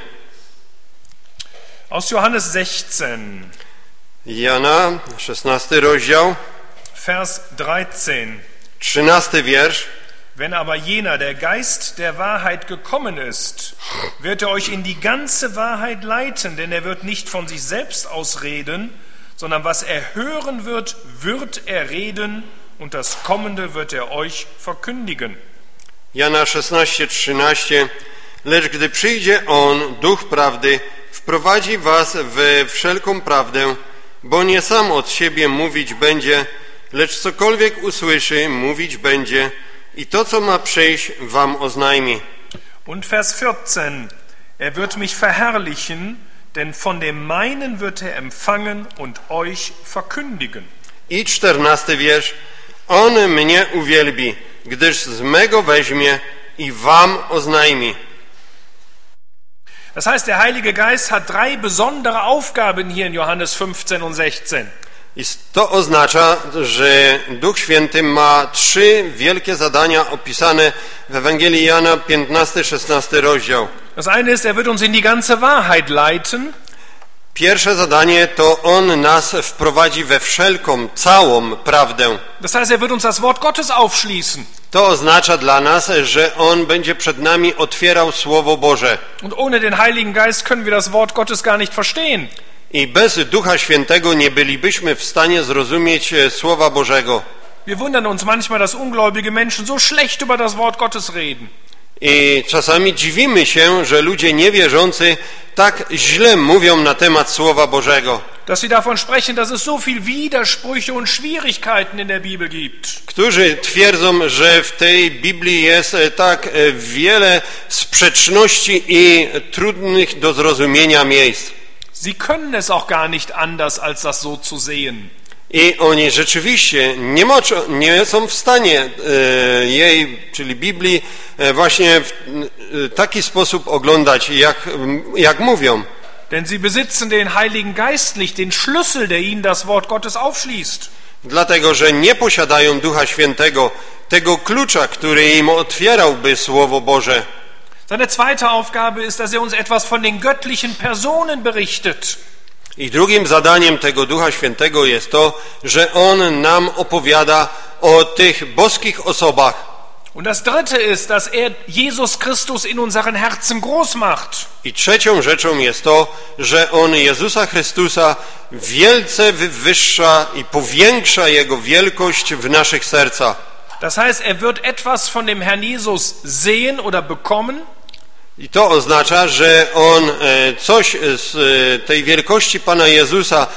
Aus Johannes 16, Jana, 16 rozdział, Vers 13. 13 wiersz. Wenn aber jener, der Geist der Wahrheit gekommen ist, wird er euch in die ganze Wahrheit leiten, denn er wird nicht von sich selbst aus reden, sondern was er hören wird, wird er reden, und das Kommende wird er euch verkündigen. Jana 16, 13. Lecz gdy przyjdzie On, Duch prawdy, wprowadzi was we wszelką prawdę, bo nie sam od siebie mówić będzie, lecz cokolwiek usłyszy, mówić będzie i to, co ma przyjść, wam oznajmi. Und Vers 14. Er wird mich verherrlichen, denn von dem meinen wird er empfangen und euch verkündigen. I 14 wiersz. On mnie uwielbi, gdyż z mego weźmie i wam oznajmi. Das heißt, der Heilige Geist hat 3 besondere Aufgaben hier in Johannes 15 und 16. I to oznacza, że Duch Święty ma 3 wielkie zadania opisane w Ewangelii Jana 15-16 rozdział. Das eine ist, er wird uns in die ganze Wahrheit leiten. Pierwsze zadanie to On nas wprowadzi we wszelką, całą prawdę. Das heißt, er wird uns das Wort Gottes aufschließen. To oznacza dla nas, że On będzie przed nami otwierał Słowo Boże. Und ohne den Heiligen Geist können wir das Wort Gottes gar nicht verstehen. I bez Ducha Świętego nie bylibyśmy w stanie zrozumieć Słowa Bożego. Wir wundern uns manchmal, dass ungläubige Menschen so schlecht über das Wort Gottes reden. I czasami dziwimy się, że ludzie niewierzący tak źle mówią na temat Słowa Bożego. Dass sie davon sprechen, dass es so viel Widersprüche und Schwierigkeiten in der Bibel gibt. Którzy twierdzą, że w tej Biblii jest tak wiele sprzeczności i trudnych do zrozumienia miejsc. Sie können es auch gar nicht anders, als das so zu sehen. I oni rzeczywiście nie są w stanie jej, czyli Biblii, właśnie w taki sposób oglądać, jak mówią. Denn sie besitzen den Heiligen Geist nicht, den Schlüssel, der ihnen das Wort Gottes aufschließt. Dlatego, że nie posiadają Ducha Świętego, tego klucza, który im otwierałby Słowo Boże. Seine zweite Aufgabe ist, dass er uns etwas von den göttlichen Personen berichtet. I drugim zadaniem tego Ducha Świętego jest to, że On nam opowiada o tych boskich osobach. Und das dritte ist, dass er Jesus Christus in unseren Herzen groß macht. I trzecią rzeczą jest to, że On Jezusa Chrystusa wielce wywyższa i powiększa Jego wielkość w naszych sercach. Das heißt, er wird etwas von dem Herrn Jesus sehen oder bekommen. I to oznacza, że On coś z tej wielkości Pana Jezusa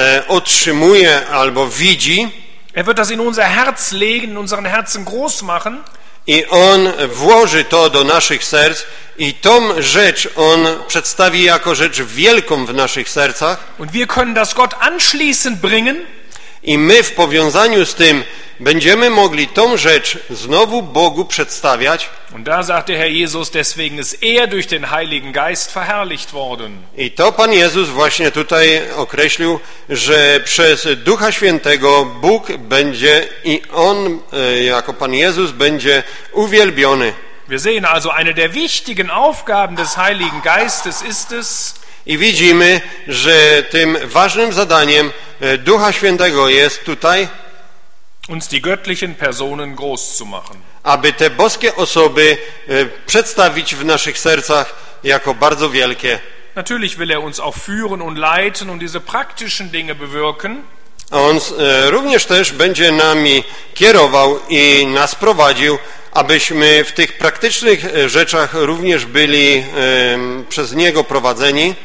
otrzymuje albo widzi. Er wird das in unser Herz legen, in unseren Herzen groß machen. I On włoży to do naszych serc i tą rzecz On przedstawi jako rzecz wielką w naszych sercach. Und wir können das Gott anschließend bringen. I my w powiązaniu z tym będziemy mogli tą rzecz znowu Bogu przedstawiać. Und da sagt der Herr Jesus, deswegen ist er durch den Heiligen Geist verherrlicht worden. I to Pan Jezus właśnie tutaj określił, że przez Ducha Świętego Bóg będzie i On jako Pan Jezus będzie uwielbiony. Wir sehen also, eine der wichtigen Aufgaben des Heiligen Geistes ist es, I widzimy, że tym ważnym zadaniem Ducha Świętego jest tutaj, uns die göttlichen Personen groß zu machen. aby te boskie osoby przedstawić w naszych sercach jako bardzo wielkie. Natürlich will er uns auch führen und leiten und diese praktischen Dinge bewirken. A On również też będzie nami kierował i nas prowadził, abyśmy w tych praktycznych rzeczach również byli przez Niego prowadzeni.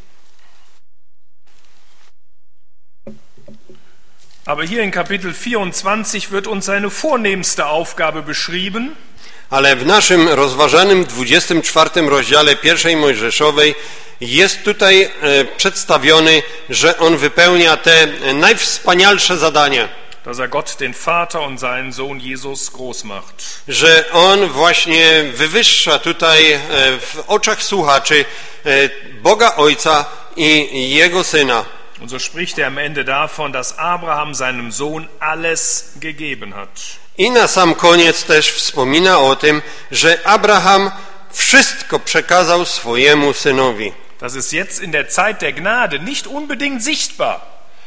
Aber hier in Kapitel 24 wird uns seine vornehmste Aufgabe beschrieben. Ale w naszym rozważanym 24 rozdziale pierwszej Mojżeszowej jest tutaj przedstawiony, że on wypełnia te najwspanialsze zadania. Dass er Gott, den Vater und seinen Sohn Jesus groß macht. Że on właśnie wywyższa tutaj w oczach słuchaczy Boga Ojca i Jego Syna. Und so spricht er am Ende davon, dass Abraham seinem Sohn alles gegeben hat. I na sam koniec też wspomina o tym, że Abraham wszystko przekazał swojemu synowi. Das ist jetzt in der Zeit der Gnade nicht unbedingt sichtbar.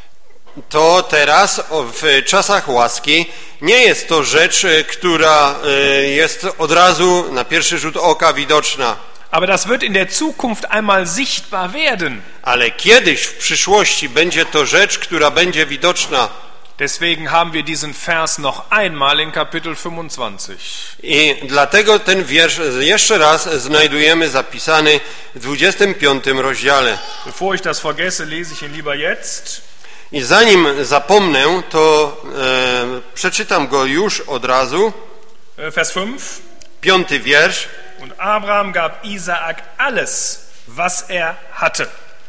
To teraz w czasach łaski nie jest to rzecz, która jest od razu na pierwszy rzut oka widoczna. Aber das wird in der Zukunft einmal sichtbar werden. Ale kiedyś w przyszłości będzie to rzecz, która będzie widoczna. Deswegen haben wir diesen Vers noch einmal in Kapitel 25. I dlatego ten wiersz jeszcze raz znajdujemy zapisany w 25 rozdziale. Bevor ich das vergesse, lese ich ihn lieber jetzt. I zanim zapomnę, to przeczytam go już od razu. Vers 5. 5. wiersz. Und Abraham gab Isaak alles, was er hatte.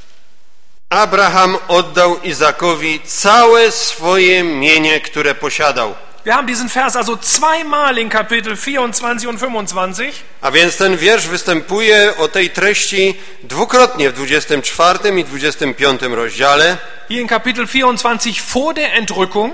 Abraham oddał Izakowi całe swoje mienie, które posiadał. Wir haben diesen Vers also zweimal in Kapitel 24 und 25. A więc ten wiersz występuje o tej treści dwukrotnie w 24 i 25 rozdziale. Hier in Kapitel 24 vor der Entrückung.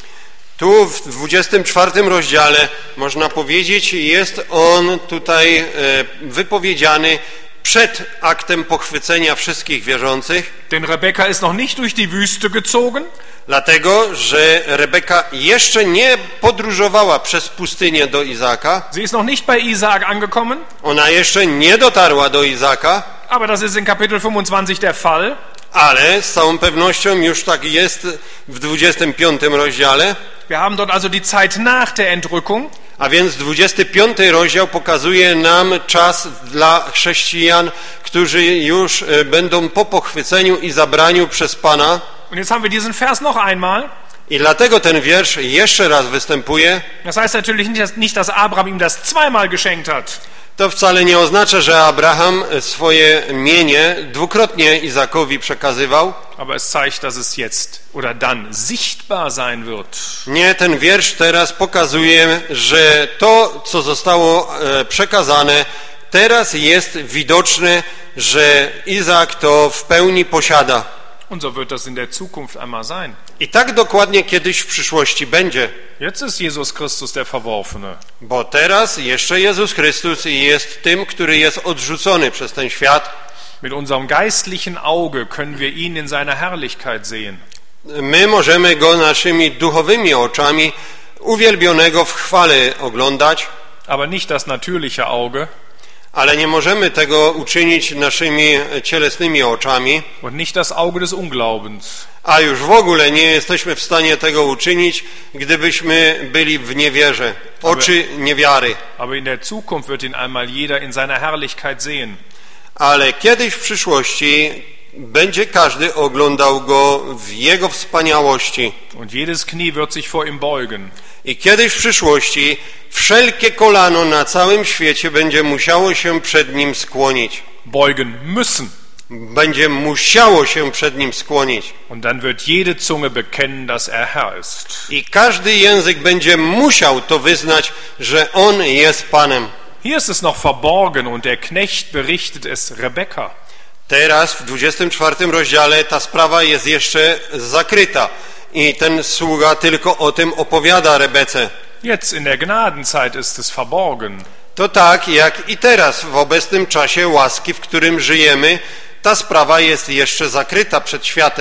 Tu w 24 rozdziale, można powiedzieć, jest on tutaj wypowiedziany przed aktem pochwycenia wszystkich wierzących. Denn Rebekka ist noch nicht durch die Wüste gezogen. Dlatego, że Rebeka jeszcze nie podróżowała przez pustynię do Izaaka. Sie ist noch nicht bei Isaak angekommen. Ona jeszcze nie dotarła do Izaaka. Aber das ist in Kapitel 25 der Fall. Ale z całą pewnością już tak jest w 25 rozdziale. Wir haben dort also die Zeit nach der Entrückung. A więc 25 rozdział pokazuje nam czas dla chrześcijan, którzy już będą po pochwyceniu i zabraniu przez Pana. Und jetzt haben wir diesen Vers noch einmal. I dlatego ten wiersz jeszcze raz występuje. Das heißt natürlich nicht, dass Abraham ihm das zweimal geschenkt hat. To wcale nie oznacza, że Abraham swoje mienie dwukrotnie Izakowi przekazywał. Aber es zeigt, dass es jetzt oder dann sichtbar sein wird. Nie, ten wiersz teraz pokazuje, że to, co zostało przekazane, teraz jest widoczne, że Izaak to w pełni posiada. Und so wird das in der Zukunft einmal sein. I tak dokładnie kiedyś w przyszłości będzie. Jetzt ist Jesus Christus der Verworfene. Bo teraz jeszcze Jezus Chrystus jest tym, który jest odrzucony przez ten świat. Mit unserem geistlichen Auge können wir ihn in seiner Herrlichkeit sehen. My możemy Go naszymi duchowymi oczami uwielbionego w chwale oglądać. Aber nicht das natürliche Auge. Ale nie możemy tego uczynić naszymi cielesnymi oczami. Und nicht das Auge des Unglaubens. A już w ogóle nie jesteśmy w stanie tego uczynić, gdybyśmy byli w niewierze. Oczy niewiary. Aber in der Zukunft wird ihn einmal jeder in seiner Herrlichkeit sehen. Ale kiedyś w przyszłości będzie każdy oglądał Go w Jego wspaniałości. Und jedes Knie wird sich vor ihm beugen. I kiedyś w przyszłości wszelkie kolano na całym świecie będzie musiało się przed Nim skłonić. Beugen müssen. Będzie musiało się przed Nim skłonić. Und dann wird jede Zunge bekennen, dass er Herr ist. I każdy język będzie musiał to wyznać, że On jest Panem. Hier ist es noch verborgen und der Knecht berichtet es Rebekka. Teraz w 24 rozdziale ta sprawa jest jeszcze zakryta i ten sługa tylko o tym opowiada Rebece. Jetzt in der Gnadenzeit ist es verborgen. To tak jak i teraz w obecnym czasie łaski, w którym żyjemy, ta sprawa jest jeszcze zakryta przed światem.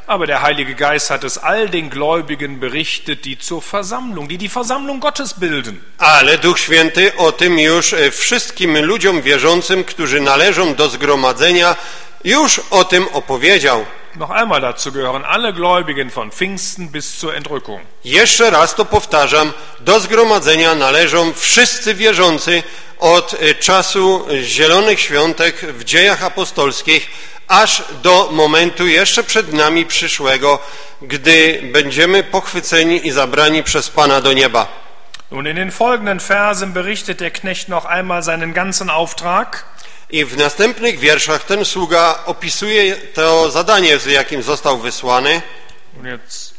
Aber der Heilige Geist hat es all den Gläubigen berichtet, die die Versammlung Gottes bilden. Ale Duch Święty o tym już wszystkim ludziom wierzącym, którzy należą do zgromadzenia, już o tym opowiedział. Noch einmal, dazu gehören alle Gläubigen von Pfingsten bis zur Entrückung. Jeszcze raz to powtarzam, do zgromadzenia należą wszyscy wierzący od czasu Zielonych Świątek w Dziejach Apostolskich, aż do momentu jeszcze przed nami przyszłego, gdy będziemy pochwyceni i zabrani przez Pana do nieba. Nun in den folgenden Versen berichtet der Knecht noch einmal seinen ganzen Auftrag. I w następnych wierszach ten sługa opisuje to zadanie, z jakim został wysłany. Und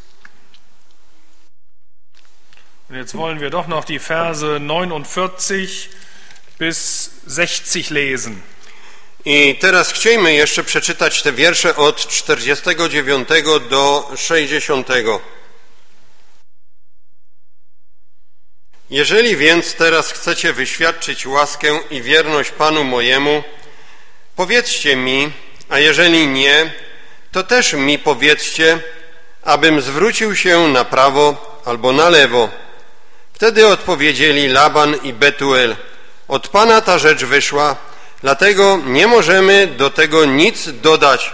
jetzt wollen wir doch noch die Verse 49 bis 60 lesen. I teraz chcielibyśmy jeszcze przeczytać te wiersze od 49 do 60. Jeżeli więc teraz chcecie wyświadczyć łaskę i wierność Panu mojemu, powiedzcie mi, a jeżeli nie, to też mi powiedzcie, abym zwrócił się na prawo albo na lewo. Wtedy odpowiedzieli Laban i Betuel: od Pana ta rzecz wyszła, dlatego nie możemy do tego nic dodać.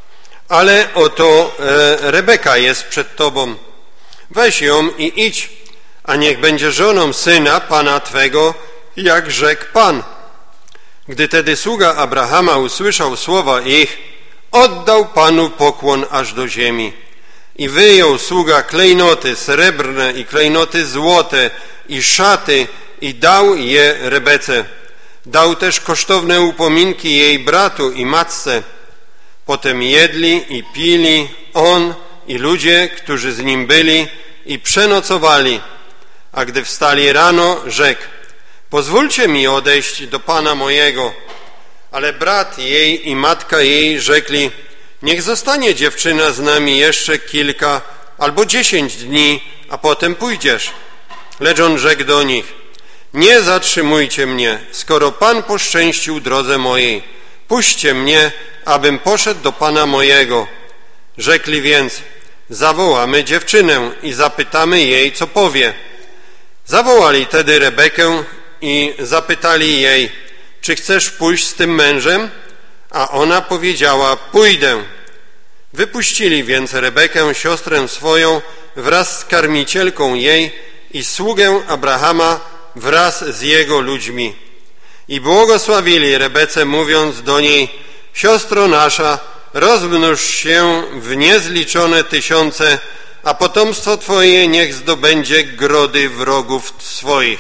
Ale oto Rebeka jest przed Tobą. Weź ją i idź, a niech będzie żoną syna Pana Twego, jak rzekł Pan. Gdy tedy sługa Abrahama usłyszał słowa ich, oddał Panu pokłon aż do ziemi. I wyjął sługa klejnoty srebrne i klejnoty złote i szaty i dał je Rebece. Dał też kosztowne upominki jej bratu i matce. Potem jedli i pili on i ludzie, którzy z nim byli, i przenocowali. A gdy wstali rano, rzekł: pozwólcie mi odejść do Pana mojego. Ale brat jej i matka jej rzekli: niech zostanie dziewczyna z nami jeszcze kilka albo 10 dni, a potem pójdziesz. Lecz on rzekł do nich: nie zatrzymujcie mnie, skoro Pan poszczęścił drodze mojej. Puśćcie mnie, abym poszedł do Pana mojego. Rzekli więc: zawołamy dziewczynę i zapytamy jej, co powie. Zawołali tedy Rebekę i zapytali jej: czy chcesz pójść z tym mężem? A ona powiedziała: pójdę. Wypuścili więc Rebekę, siostrę swoją, wraz z karmicielką jej i sługę Abrahama wraz z jego ludźmi. I błogosławili Rebece, mówiąc do niej: siostro nasza, rozmnóż się w niezliczone tysiące, a potomstwo Twoje niech zdobędzie grody wrogów swoich.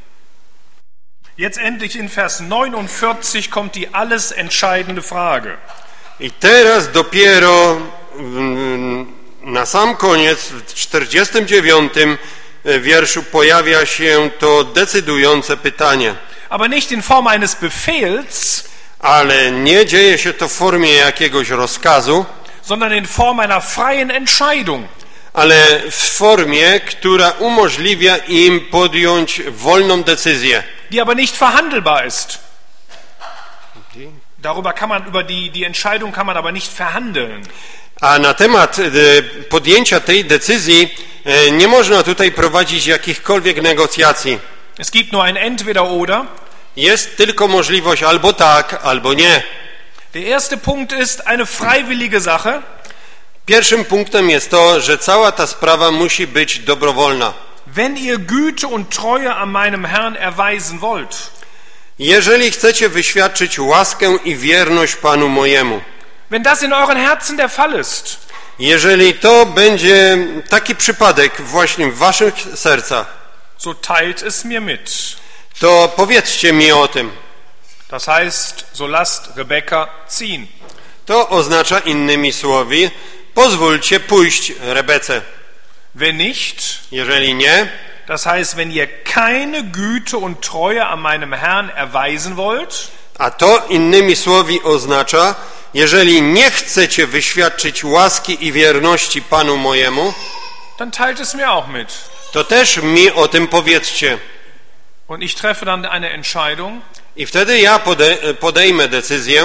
Jetzt endlich in Vers 49 kommt die alles entscheidende Frage. I teraz dopiero na sam koniec, w 49 wierszu pojawia się to decydujące pytanie. Aber nicht in Form eines Befehls, ale nie dzieje się to w formie jakiegoś rozkazu, sondern in Form einer freien Entscheidung. Ale w formie, która umożliwia im podjąć wolną decyzję. Die aber nicht verhandelbar ist. Über die Entscheidung kann man aber nicht verhandeln. A na temat podjęcia tej decyzji nie można tutaj prowadzić jakichkolwiek negocjacji. Es gibt nur ein Entweder oder. Jest tylko możliwość albo tak, albo nie. Der erste Punkt ist eine freiwillige Sache. Pierwszym punktem jest to, że cała ta sprawa musi być dobrowolna. Wenn ihr Güte und Treue an meinem Herrn erweisen wollt. Jeżeli chcecie wyświadczyć łaskę i wierność Panu mojemu. Wenn das in euren Herzen der Fall ist. Jeżeli to będzie taki przypadek właśnie w waszych sercach, so teilt es mir mit. To powiedzcie mi o tym. Das heißt, so lasst Rebekka ziehen. To oznacza innymi słowy, pozwólcie pójść Rebece. Wenn nicht, jeżeli nie, das heißt, wenn ihr keine Güte und Treue an meinem Herrn erweisen wollt, a to innymi słowy oznacza, jeżeli nie chcecie wyświadczyć łaski i wierności Panu mojemu, dann teilt es mir auch mit. To też mi o tym powiedzcie. Und ich treffe dann eine Entscheidung. I wtedy ja podejmę decyzję.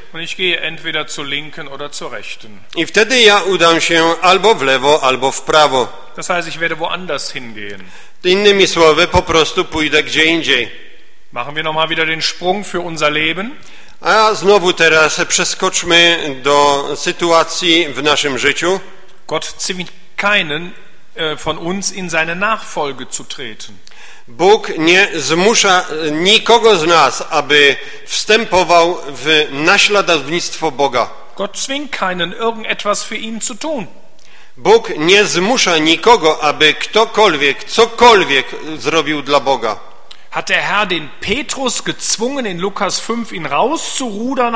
und ich gehe entweder zur linken oder zur rechten. I wtedy ja udam się albo w lewo, albo w prawo. Das heißt, ich werde woanders hingehen. Innymi słowy, po prostu pójdę gdzie indziej. Machen wir nochmal wieder den Sprung für unser Leben. A znowu teraz przeskoczmy do sytuacji w naszym życiu. Gott zwingt keinen von uns in seine Nachfolge zu treten. Bóg nie zmusza nikogo z nas, aby wstępował w naśladownictwo Boga. Gott zwingt keinen, irgendetwas für ihn zu tun. Bóg nie zmusza nikogo, aby ktokolwiek, cokolwiek zrobił dla Boga. Hat der Herr den Petrus gezwungen, in Lukas 5 ihn rauszurudern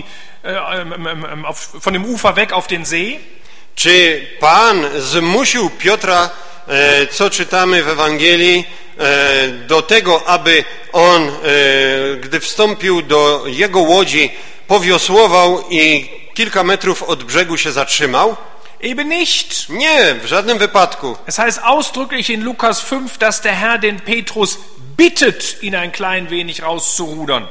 von dem Ufer weg auf den See? Czy Pan zmusił Piotra, co czytamy w Ewangelii, do tego, aby on, gdy wstąpił do jego łodzi, powiosłował i kilka metrów od brzegu się zatrzymał? Eben nicht. Nie, w żadnym wypadku. Es heißt ausdrücklich in Lukas 5, dass der Herr den Petrus bittet, ihn ein klein wenig rauszurudern.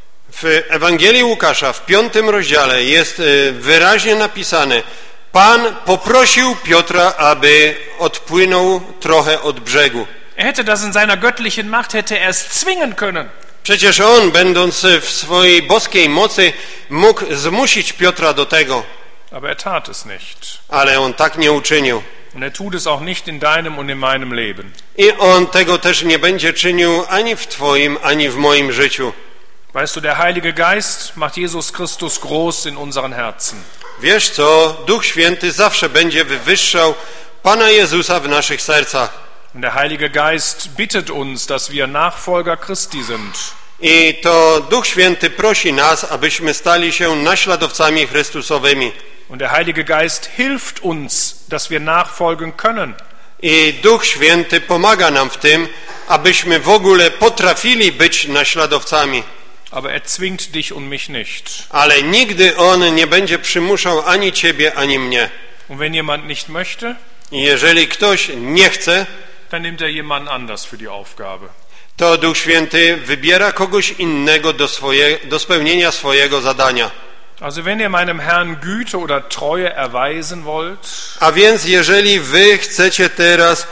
W Ewangelii Łukasza, w 5 rozdziale jest wyraźnie napisane: Pan poprosił Piotra, aby odpłynął trochę od brzegu. Er hätte das in seiner göttlichen Macht, hätte er es zwingen können. Przecież on, będąc w swojej boskiej mocy, mógł zmusić Piotra do tego. Aber er tat es nicht. Ale on tak nie uczynił. Und er tut es auch nicht in deinem und in meinem Leben. I on tego też nie będzie czynił ani w twoim, ani w moim życiu. Weißt du, der Heilige Geist macht Jesus Christus groß in unseren Herzen. Wiesz co? Duch Święty zawsze będzie wywyższał Pana Jezusa w naszych sercach. Und der Heilige Geist bittet uns, dass wir Nachfolger Christi sind. I to Duch Święty prosi nas, abyśmy stali się naśladowcami Chrystusowymi. Und der Heilige Geist hilft uns, dass wir nachfolgen können. I Duch Święty pomaga nam w tym, abyśmy w ogóle potrafili być naśladowcami. Aber er zwingt dich und mich nicht. Ale nigdy On nie będzie przymuszał ani ciebie, ani mnie. Und wenn jemand nicht möchte, I jeżeli ktoś nie chce, dann nimmt er jemanden anders für die Aufgabe. to Duch Święty wybiera kogoś innego do spełnienia swojego zadania. Also wenn ihr meinem Herrn Güte oder Treue erweisen wollt, A więc jeżeli wy chcecie teraz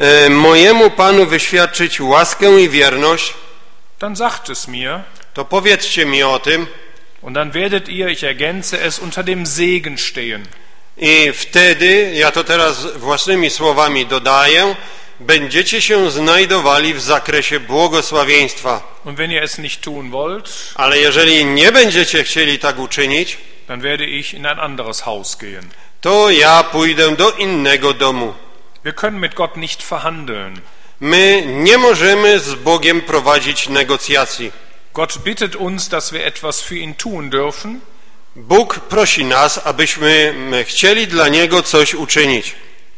mojemu Panu wyświadczyć łaskę i wierność, dann sagt es mir. to powiedzcie mi o tym. Und dann werdet ihr, ich ergänze es, unter dem Segen stehen. I wtedy, ja to teraz własnymi słowami dodaję, będziecie się znajdowali w zakresie błogosławieństwa. Und wenn ihr es nicht tun wollt, Ale jeżeli nie będziecie chcieli tak uczynić, dann werde ich in ein anderes Haus gehen. to ja pójdę do innego domu. Wir können mit Gott nicht verhandeln. My nie możemy z Bogiem prowadzić negocjacji. Gott bittet uns, dass wir etwas für ihn tun dürfen. Bóg prosi nas, abyśmy chcieli dla Niego coś uczynić.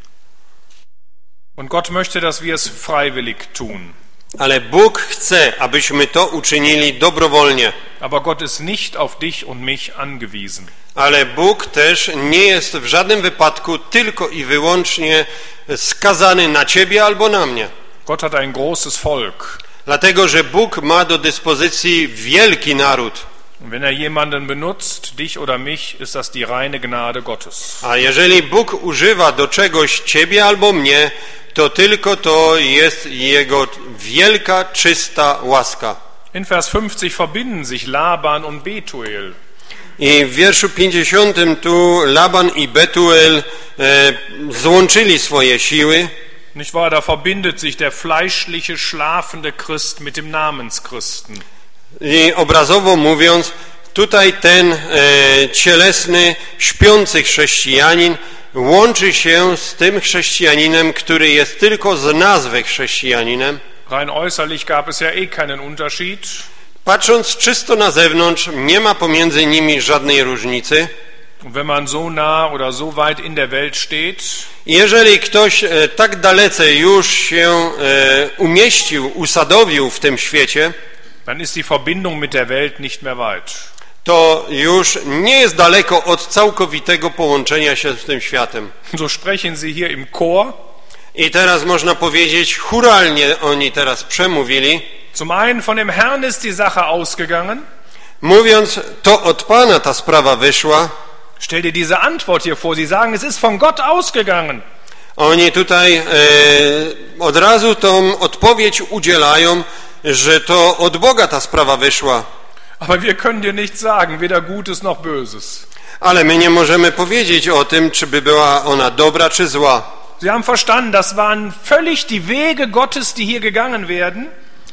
Und Gott möchte, dass wir es freiwillig tun. Ale Bóg chce, abyśmy to uczynili dobrowolnie. Aber Gott ist nicht auf dich und mich angewiesen. Ale Bóg też nie jest w żadnym wypadku tylko i wyłącznie skazany na ciebie albo na mnie. Gott hat ein großes Volk. Dlatego, że Bóg ma do dyspozycji wielki naród. Und wenn er jemanden benutzt, dich oder mich, ist das die reine Gnade Gottes. A jeżeli Bóg używa do czegoś ciebie albo mnie, to tylko to jest Jego wielka, czysta łaska. In Vers 50 verbinden sich Laban und Betuel. I w wierszu 50 tu Laban i Betuel złączyli swoje siły. Nicht wahr, da verbindet sich der fleischliche, schlafende Christ mit dem Namenschristen. I obrazowo mówiąc, tutaj ten cielesny, śpiący chrześcijanin łączy się z tym chrześcijaninem, który jest tylko z nazwy chrześcijaninem. Rein äußerlich gab es ja keinen Unterschied. Patrząc czysto na zewnątrz, nie ma pomiędzy nimi żadnej różnicy. Und wenn man so nah oder so weit in der Welt steht, Jeżeli ktoś tak dalece już się umieścił, usadowił w tym świecie, dann ist die Verbindung mit der Welt nicht mehr weit. to już nie jest daleko od całkowitego połączenia się z tym światem. So sprechen sie hier im Chor. I teraz można powiedzieć, chóralnie oni teraz przemówili. Zum einen von dem Herrn ist die Sache ausgegangen. Mówiąc, to od Pana ta sprawa wyszła, Stell dir diese Antwort hier vor. Sie sagen, es ist von Gott ausgegangen. oni tutaj od razu tą odpowiedź udzielają, że to od Boga ta sprawa wyszła. Aber wir können dir nichts sagen, weder Gutes noch Böses. Ale my nie możemy powiedzieć o tym, czy by była ona dobra, czy zła. Sie haben verstanden, das waren völlig die Wege Gottes, die hier gegangen werden.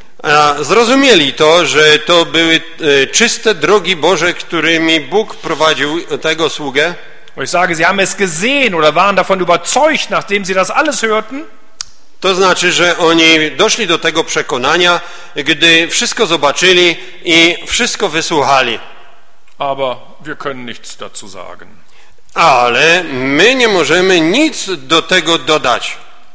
Zrozumieli to, że to były czyste drogi Boże, którymi Bóg prowadził tego sługę. Ich sage, sie haben es gesehen oder waren davon überzeugt, nachdem sie das alles hörten. To znaczy, że oni doszli do tego przekonania, gdy wszystko zobaczyli i wszystko wysłuchali. Aber wir können nichts dazu sagen. Ale my nie możemy nic do tego dodać.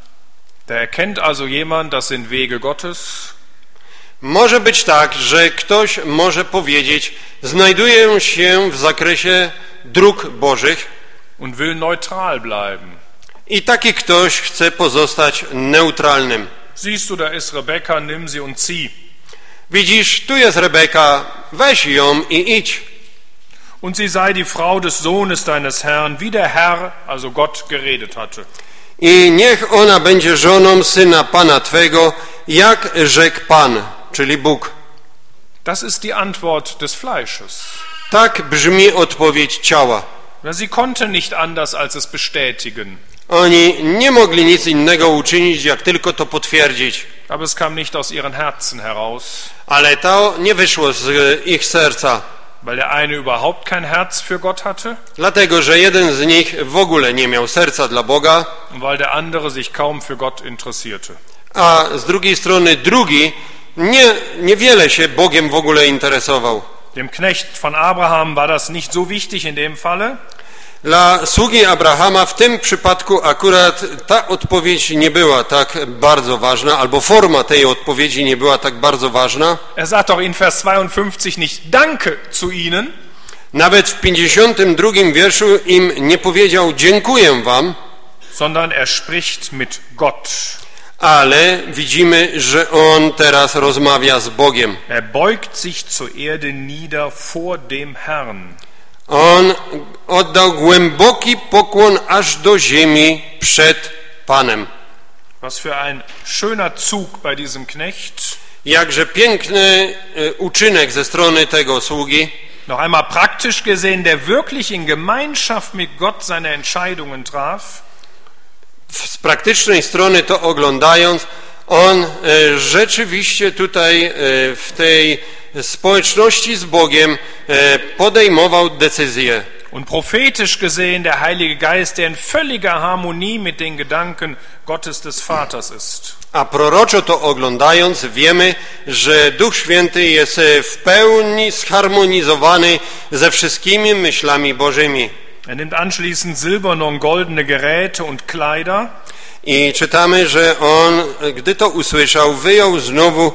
Da erkennt also jemand, das sind Wege Gottes. Może być tak, że ktoś może powiedzieć, znajduję się w zakresie dróg Bożych Und will neutral bleiben. i taki ktoś chce pozostać neutralnym. Siehst du, da ist Rebekka, nimm sie und zieh. Widzisz, tu jest Rebeka, weź ją i idź. Und sie sei die Frau des Sohnes deines Herrn, wie der Herr, also Gott, geredet hatte. I niech ona będzie żoną syna Pana Twego, jak rzekł Pan, czyli Bóg. Das ist die Antwort des Fleisches. Tak brzmi odpowiedź ciała. Sie konnte nicht anders als es bestätigen. Oni nie mogli nic innego uczynić, jak tylko to potwierdzić. Aber es kam nicht aus ihren Herzen heraus, Ale to nie wyszło z ich serca, weil der eine überhaupt kein Herz für Gott hatte dlatego że jeden z nich w ogóle nie miał serca dla Boga, und weil der andere sich kaum für Gott interessierte. a z drugiej strony drugi niewiele się Bogiem w ogóle interesował. Dem Knecht von Abraham war das nicht so wichtig in dem Falle. Dla sługi Abrahama w tym przypadku akurat ta odpowiedź nie była tak bardzo ważna, albo forma tej odpowiedzi nie była tak bardzo ważna. Er sagt doch in Vers 52 nicht Danke zu ihnen, Nawet w 52 wierszu im nie powiedział dziękuję wam, sondern er spricht mit Gott. ale widzimy, że on teraz rozmawia z Bogiem. Er beugt sich zur Erde nieder vor dem Herrn. On oddał głęboki pokłon aż do ziemi przed Panem. Was für ein schöner Zug bei diesem Knecht. Jakże piękny uczynek ze strony tego sługi. Noch einmal praktisch gesehen, der wirklich in Gemeinschaft mit Gott seine Entscheidungen traf. Z praktycznej strony to oglądając, on rzeczywiście tutaj w tej społeczności z Bogiem podejmował decyzje. Und prophetisch gesehen, der Heilige Geist, der in völliger Harmonie mit den Gedanken Gottes des Vaters ist. A proroczo to oglądając wiemy, że Duch Święty jest w pełni zharmonizowany ze wszystkimi myślami Bożymi. Er nimmt anschließend silberne und goldene Geräte und Kleider. I czytamy, że on, gdy to usłyszał, wyjął znowu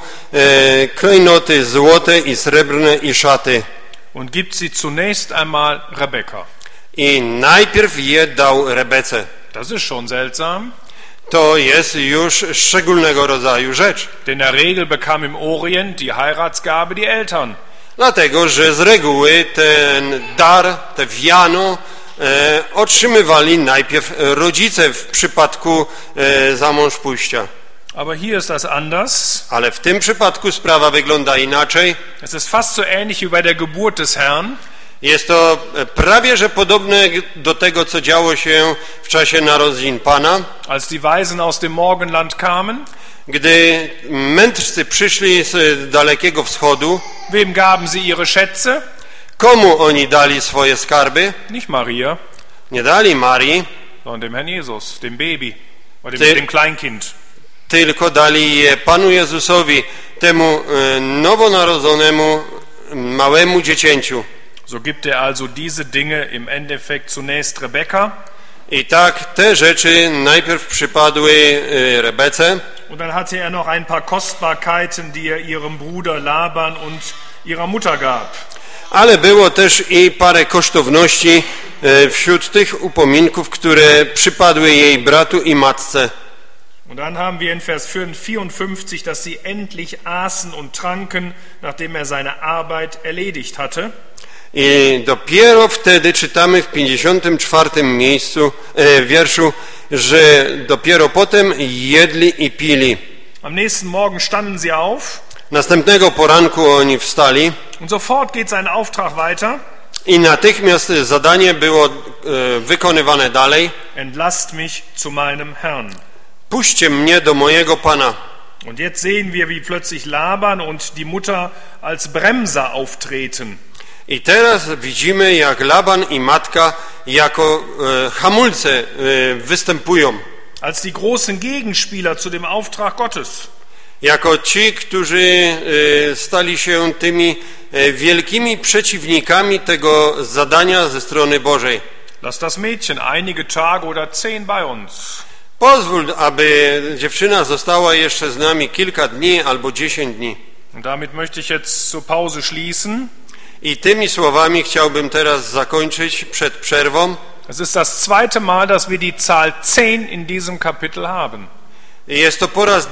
klejnoty złote i srebrne i szaty. Und gibt sie zunächst einmal Rebekka. I najpierw je dał Rebece. Das ist schon seltsam. To jest już szczególnego rodzaju rzecz. Denn in der Regel bekam im Orient die Heiratsgabe die Eltern. Dlatego, że z reguły ten dar, te wiano otrzymywali najpierw rodzice w przypadku za mąż pójścia. Aber hier ist das anders. Ale w tym przypadku sprawa wygląda inaczej. Es ist fast so ähnlich wie bei der Geburt des Herrn. Jest to prawie że podobne do tego, co działo się w czasie narodzin Pana. Als die Weisen aus dem Morgenland kamen, Gdy mędrcy przyszli z dalekiego wschodu, wem gaben sie ihre Schätze? komu oni dali swoje skarby? Nicht Maria, Nie dali Marii, sondern dem Herrn Jesus, dem Baby oder Sie- dem Kleinkind. tylko dali je Panu Jezusowi, temu nowonarodzonemu małemu dziecięciu. So gibt er also diese Dinge im Endeffekt zunächst Rebekka I tak te rzeczy najpierw przypadły Rebece, und dann hatte er noch ein paar Kostbarkeiten, die er ihrem Bruder Laban und ihrer Mutter gab. ale było też i parę wśród tych upominków, które przypadły jej bratu i matce. Und dann haben wir in Vers 54, dass sie endlich aßen und tranken, nachdem er seine Arbeit erledigt hatte. I dopiero wtedy czytamy w 54 wierszu, że dopiero potem jedli i pili. Am nächsten Morgen standen sie auf. Następnego poranku oni wstali Und sofort geht sein Auftrag weiter. i natychmiast zadanie było wykonywane dalej. Entlasst mich zu meinem Herrn. Puśćcie mnie do mojego Pana. Und jetzt sehen wir, wie plötzlich Laban und die Mutter als Bremser auftreten. I teraz widzimy, jak Laban i matka jako hamulce występują. Als die großen Gegenspieler zu dem Auftrag Gottes. Jako ci, którzy stali się tymi wielkimi przeciwnikami tego zadania ze strony Bożej. Lass das Mädchen einige Tage oder 10 bei uns. Pozwól, aby dziewczyna została jeszcze z nami kilka dni albo 10 dni. Und damit möchte ich jetzt zur Pause schließen. I tymi słowami chciałbym teraz zakończyć przed przerwą. Es ist das zweite Mal, dass wir die Zahl 10 in diesem Kapitel haben. Jest to po raz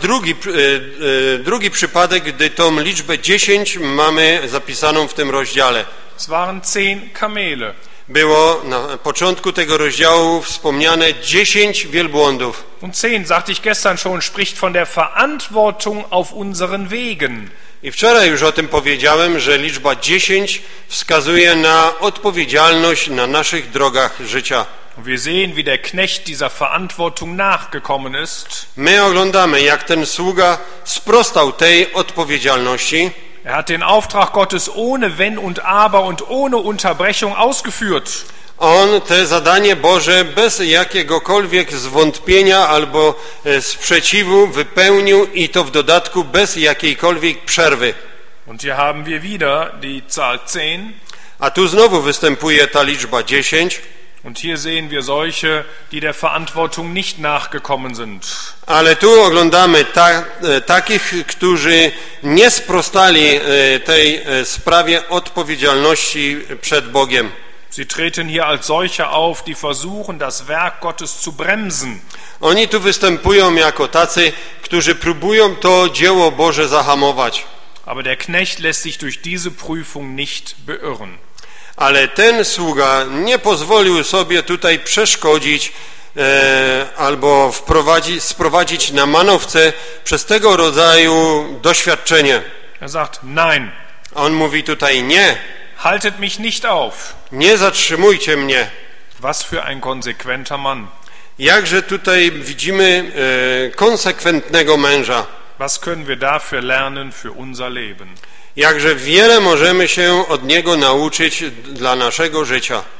drugi przypadek, gdy tą liczbę 10 mamy zapisaną w tym rozdziale. Es waren 10 Kamele. Było na początku tego rozdziału wspomniane 10 wielbłądów. Und 10, sagte ich gestern schon, spricht von der Verantwortung auf unseren Wegen. I wczoraj już o tym powiedziałem, że liczba 10 wskazuje na odpowiedzialność na naszych drogach życia. Wir sehen, wie der Knecht dieser Verantwortung nachgekommen ist. My oglądamy, jak ten sługa sprostał tej odpowiedzialności. Er hat den Auftrag Gottes ohne Wenn und Aber und ohne Unterbrechung ausgeführt. On te zadanie Boże bez jakiegokolwiek zwątpienia albo sprzeciwu wypełnił i to w dodatku bez jakiejkolwiek przerwy. Und hier haben wir wieder die Zahl 10. A tu znowu występuje ta liczba 10. Und hier sehen wir solche, die der Verantwortung nicht nachgekommen sind. Ale tu oglądamy takich, którzy nie sprostali tej sprawie odpowiedzialności przed Bogiem. Sie treten hier als solche auf, die versuchen, das Werk Gottes zu bremsen. Oni tu występują jako tacy, którzy próbują to dzieło Boże zahamować. Aber der Knecht lässt sich durch diese Prüfung nicht beirren. Ale ten sługa nie pozwolił sobie tutaj przeszkodzić albo sprowadzić na manowce przez tego rodzaju doświadczenie. Er sagt, nein, On mówi tutaj nie, haltet mich nicht auf. nie zatrzymujcie mnie. Was für ein konsequenter Mann. Jakże tutaj widzimy konsekwentnego męża. Was können wir dafür lernen für unser Leben? Jakże wiele możemy się od niego nauczyć dla naszego życia.